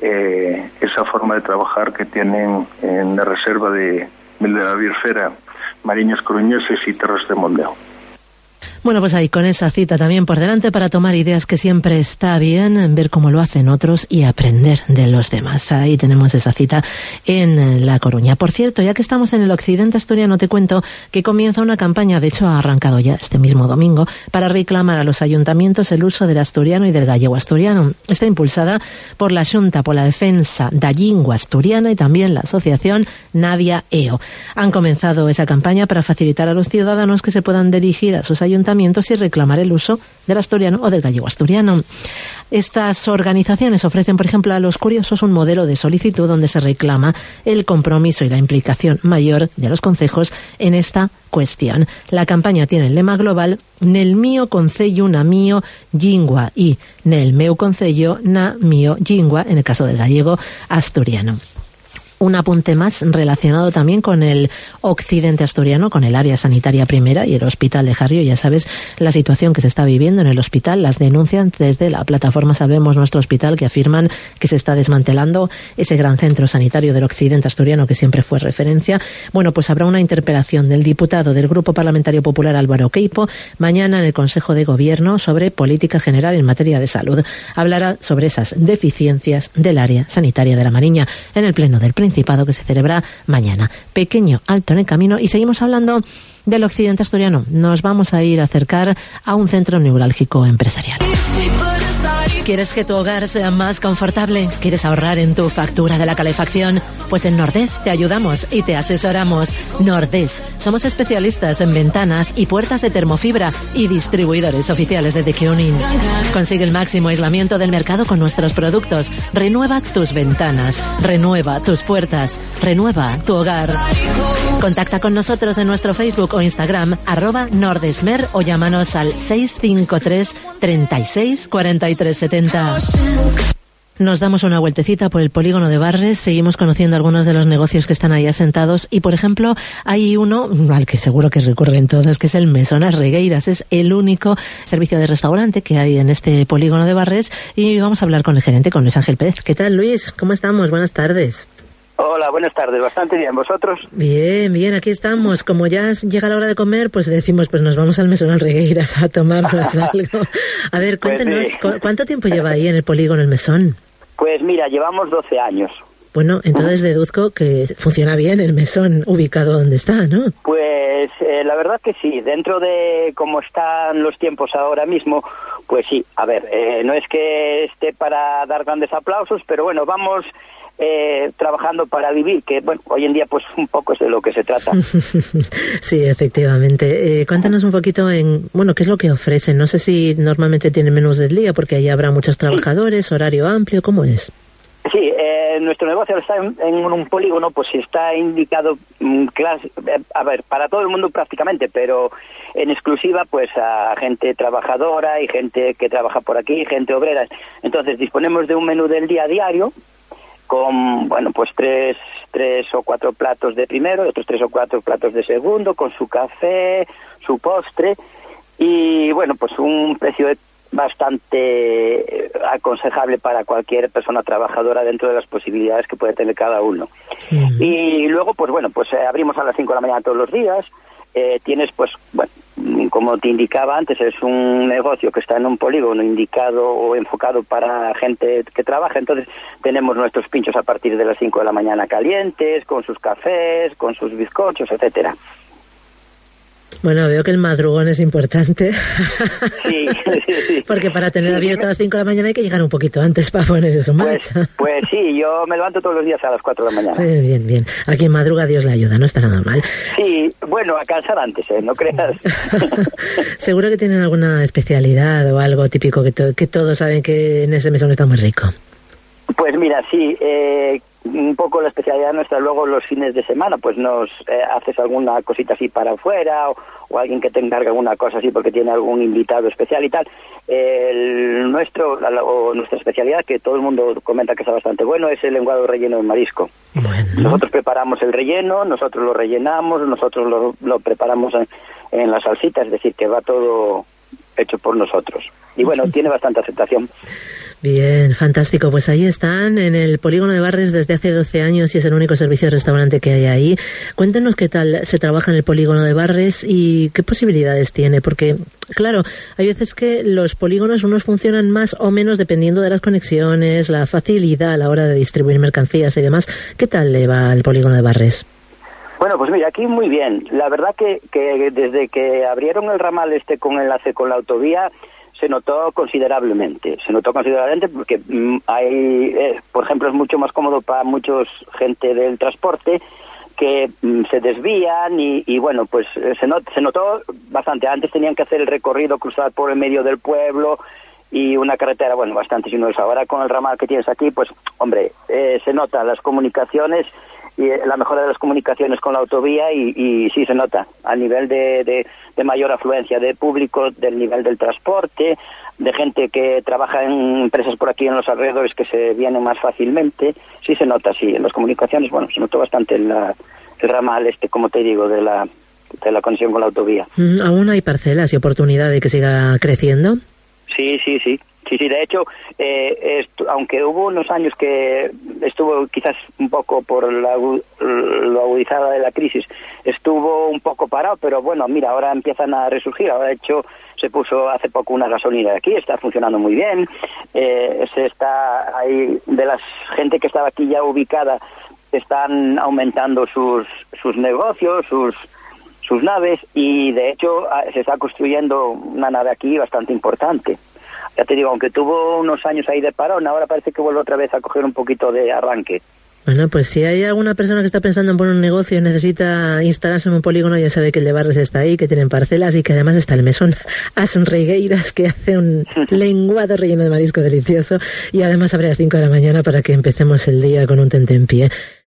esa forma de trabajar que tienen en la reserva de la biosfera Mariñas Coruñesas y Terras de Mondeo.
Bueno, pues ahí con esa cita también por delante para tomar ideas, que siempre está bien ver cómo lo hacen otros y aprender de los demás. Ahí tenemos esa cita en La Coruña. Por cierto, ya que estamos en el occidente asturiano, te cuento que comienza una campaña, de hecho ha arrancado ya este mismo domingo, para reclamar a los ayuntamientos el uso del asturiano y del gallego asturiano. Está impulsada por la Xunta por la Defensa da Lingua Asturiana y también la asociación Nadia EO. Han comenzado esa campaña para facilitar a los ciudadanos que se puedan dirigir a sus ayuntamientos y reclamar el uso del asturiano o del gallego asturiano. Estas organizaciones ofrecen, por ejemplo, a los curiosos un modelo de solicitud donde se reclama el compromiso y la implicación mayor de los concejos en esta cuestión. La campaña tiene el lema global "Nel mío concello na mío lingua" y "Nel meu concello na mío lingua", en el caso del gallego asturiano. Un apunte más relacionado también con el occidente asturiano, con el área sanitaria primera y el hospital de Jarrio. Ya sabes la situación que se está viviendo en el hospital. Las denuncian desde la plataforma Salvemos Nuestro Hospital, que afirman que se está desmantelando ese gran centro sanitario del occidente asturiano que siempre fue referencia. Bueno, pues habrá una interpelación del diputado del Grupo Parlamentario Popular Álvaro Queipo mañana en el Consejo de Gobierno sobre política general en materia de salud. Hablará sobre esas deficiencias del área sanitaria de la Mariña en el Pleno del Principado, que se celebra mañana. Pequeño alto en el camino y seguimos hablando del occidente asturiano. Nos vamos a ir a acercar a un centro neurálgico empresarial. ¿Quieres que tu hogar sea más confortable? ¿Quieres ahorrar en tu factura de la calefacción? Pues en Nordés te ayudamos y te asesoramos. Nordés. Somos especialistas en ventanas y puertas de termofibra y distribuidores oficiales de The Tuning. Consigue el máximo aislamiento del mercado con nuestros productos. Renueva tus ventanas, renueva tus puertas, renueva tu hogar. Contacta con nosotros en nuestro Facebook o Instagram @nordesmer o llámanos al 653 36 43 70. Nos damos una vueltecita por el polígono de Barres, seguimos conociendo algunos de los negocios que están ahí asentados y, por ejemplo, hay uno al que seguro que recurren todos, que es el Mesón As Regueiras. Es el único servicio de restaurante que hay en este polígono de Barres y vamos a hablar con el gerente, con Luis Ángel Pérez. ¿Qué tal, Luis? ¿Cómo estamos? Buenas tardes.
Hola, buenas tardes. Bastante bien. ¿Vosotros?
Bien, bien. Aquí estamos. Como ya llega la hora de comer, pues decimos, pues nos vamos al Mesón As Regueiras a tomarnos algo. A ver, cuéntenos, pues sí. ¿Cuánto tiempo lleva ahí en el polígono el Mesón?
Pues mira, llevamos 12 años.
Bueno, entonces deduzco que funciona bien el Mesón ubicado donde está, ¿no?
Pues la verdad que sí. Dentro de cómo están los tiempos ahora mismo, pues sí. A ver, no es que esté para dar grandes aplausos, pero bueno, vamos trabajando para vivir, que bueno, hoy en día pues un poco es de lo que se trata.
Sí, efectivamente. Cuéntanos un poquito qué es lo que ofrecen. No sé si normalmente tienen menús del día, porque ahí habrá muchos trabajadores, horario amplio, ¿cómo es?
Sí, nuestro negocio está en un polígono, pues está indicado, para todo el mundo prácticamente, pero en exclusiva pues a gente trabajadora y gente que trabaja por aquí, gente obrera. Entonces disponemos de un menú del día diario, con, pues tres o cuatro platos de primero, otros 3 o 4 platos de segundo, con su café, su postre, y bueno, pues un precio bastante aconsejable para cualquier persona trabajadora dentro de las posibilidades que puede tener cada uno. Uh-huh. Y luego, pues abrimos a las 5 de la mañana todos los días. Tienes, como te indicaba antes, es un negocio que está en un polígono indicado o enfocado para gente que trabaja, entonces tenemos nuestros pinchos a partir de las 5 de la mañana calientes, con sus cafés, con sus bizcochos, etcétera.
Bueno, veo que el madrugón es importante.
Sí.
Porque para tener abierto a las 5 de la mañana hay que llegar un poquito antes para poner eso en marcha.
Pues sí, yo me levanto todos los días a las 4 de la mañana.
Bien. Aquí en madruga Dios le ayuda, no está nada mal.
Sí, bueno, a cansar antes, no creas.
Seguro que tienen alguna especialidad o algo típico que todos saben que en ese mesón está muy rico.
Pues mira, sí, un poco la especialidad nuestra. Luego los fines de semana pues nos haces alguna cosita así para afuera o alguien que te encarga alguna cosa así porque tiene algún invitado especial y tal. Nuestra especialidad, que todo el mundo comenta que está bastante bueno, es el lenguado relleno de marisco. Bueno. Nosotros preparamos el relleno, nosotros lo rellenamos, nosotros lo preparamos en la salsita, es decir, que va todo hecho por nosotros. Y bueno, tiene bastante aceptación.
Bien, fantástico. Pues ahí están, en el polígono de Barres desde hace 12 años y es el único servicio de restaurante que hay ahí. Cuéntanos qué tal se trabaja en el polígono de Barres y qué posibilidades tiene, porque, claro, hay veces que los polígonos unos funcionan más o menos dependiendo de las conexiones, la facilidad a la hora de distribuir mercancías y demás. ¿Qué tal le va al polígono de Barres?
Bueno, pues mira, aquí muy bien. La verdad que desde que abrieron el ramal con enlace con la autovía, se notó considerablemente porque por ejemplo, es mucho más cómodo para muchos gente del transporte que se desvían y bueno, pues se notó bastante. Antes tenían que hacer el recorrido, cruzar por el medio del pueblo y una carretera, bastante sinuosa. Ahora con el ramal que tienes aquí, pues hombre, se nota las comunicaciones y la mejora de las comunicaciones con la autovía y sí se nota a nivel de mayor afluencia de público, del nivel del transporte, de gente que trabaja en empresas por aquí en los alrededores que se vienen más fácilmente. Sí se nota, sí, en las comunicaciones, se notó bastante el ramal como te digo, de la conexión con la autovía.
¿Aún hay parcelas y oportunidad de que siga creciendo?
Sí. Sí, de hecho, aunque hubo unos años que estuvo quizás un poco por lo agudizada de la crisis, estuvo un poco parado, pero bueno, mira, ahora empiezan a resurgir. Ahora, de hecho, se puso hace poco una gasolinera aquí, está funcionando muy bien. Se está ahí, de la gente que estaba aquí ya ubicada, están aumentando sus negocios, sus naves, y de hecho se está construyendo una nave aquí bastante importante. ya te digo, aunque tuvo unos años ahí de parón, ahora parece que vuelve otra vez a coger un poquito de arranque.
Bueno, pues si hay alguna persona que está pensando en poner un negocio y necesita instalarse en un polígono, ya sabe que el de Barres está ahí, que tienen parcelas y que además está el mesón As Regueiras, que hace un lenguado relleno de marisco delicioso, y además abre a las 5 de la mañana para que empecemos el día con un tentempié.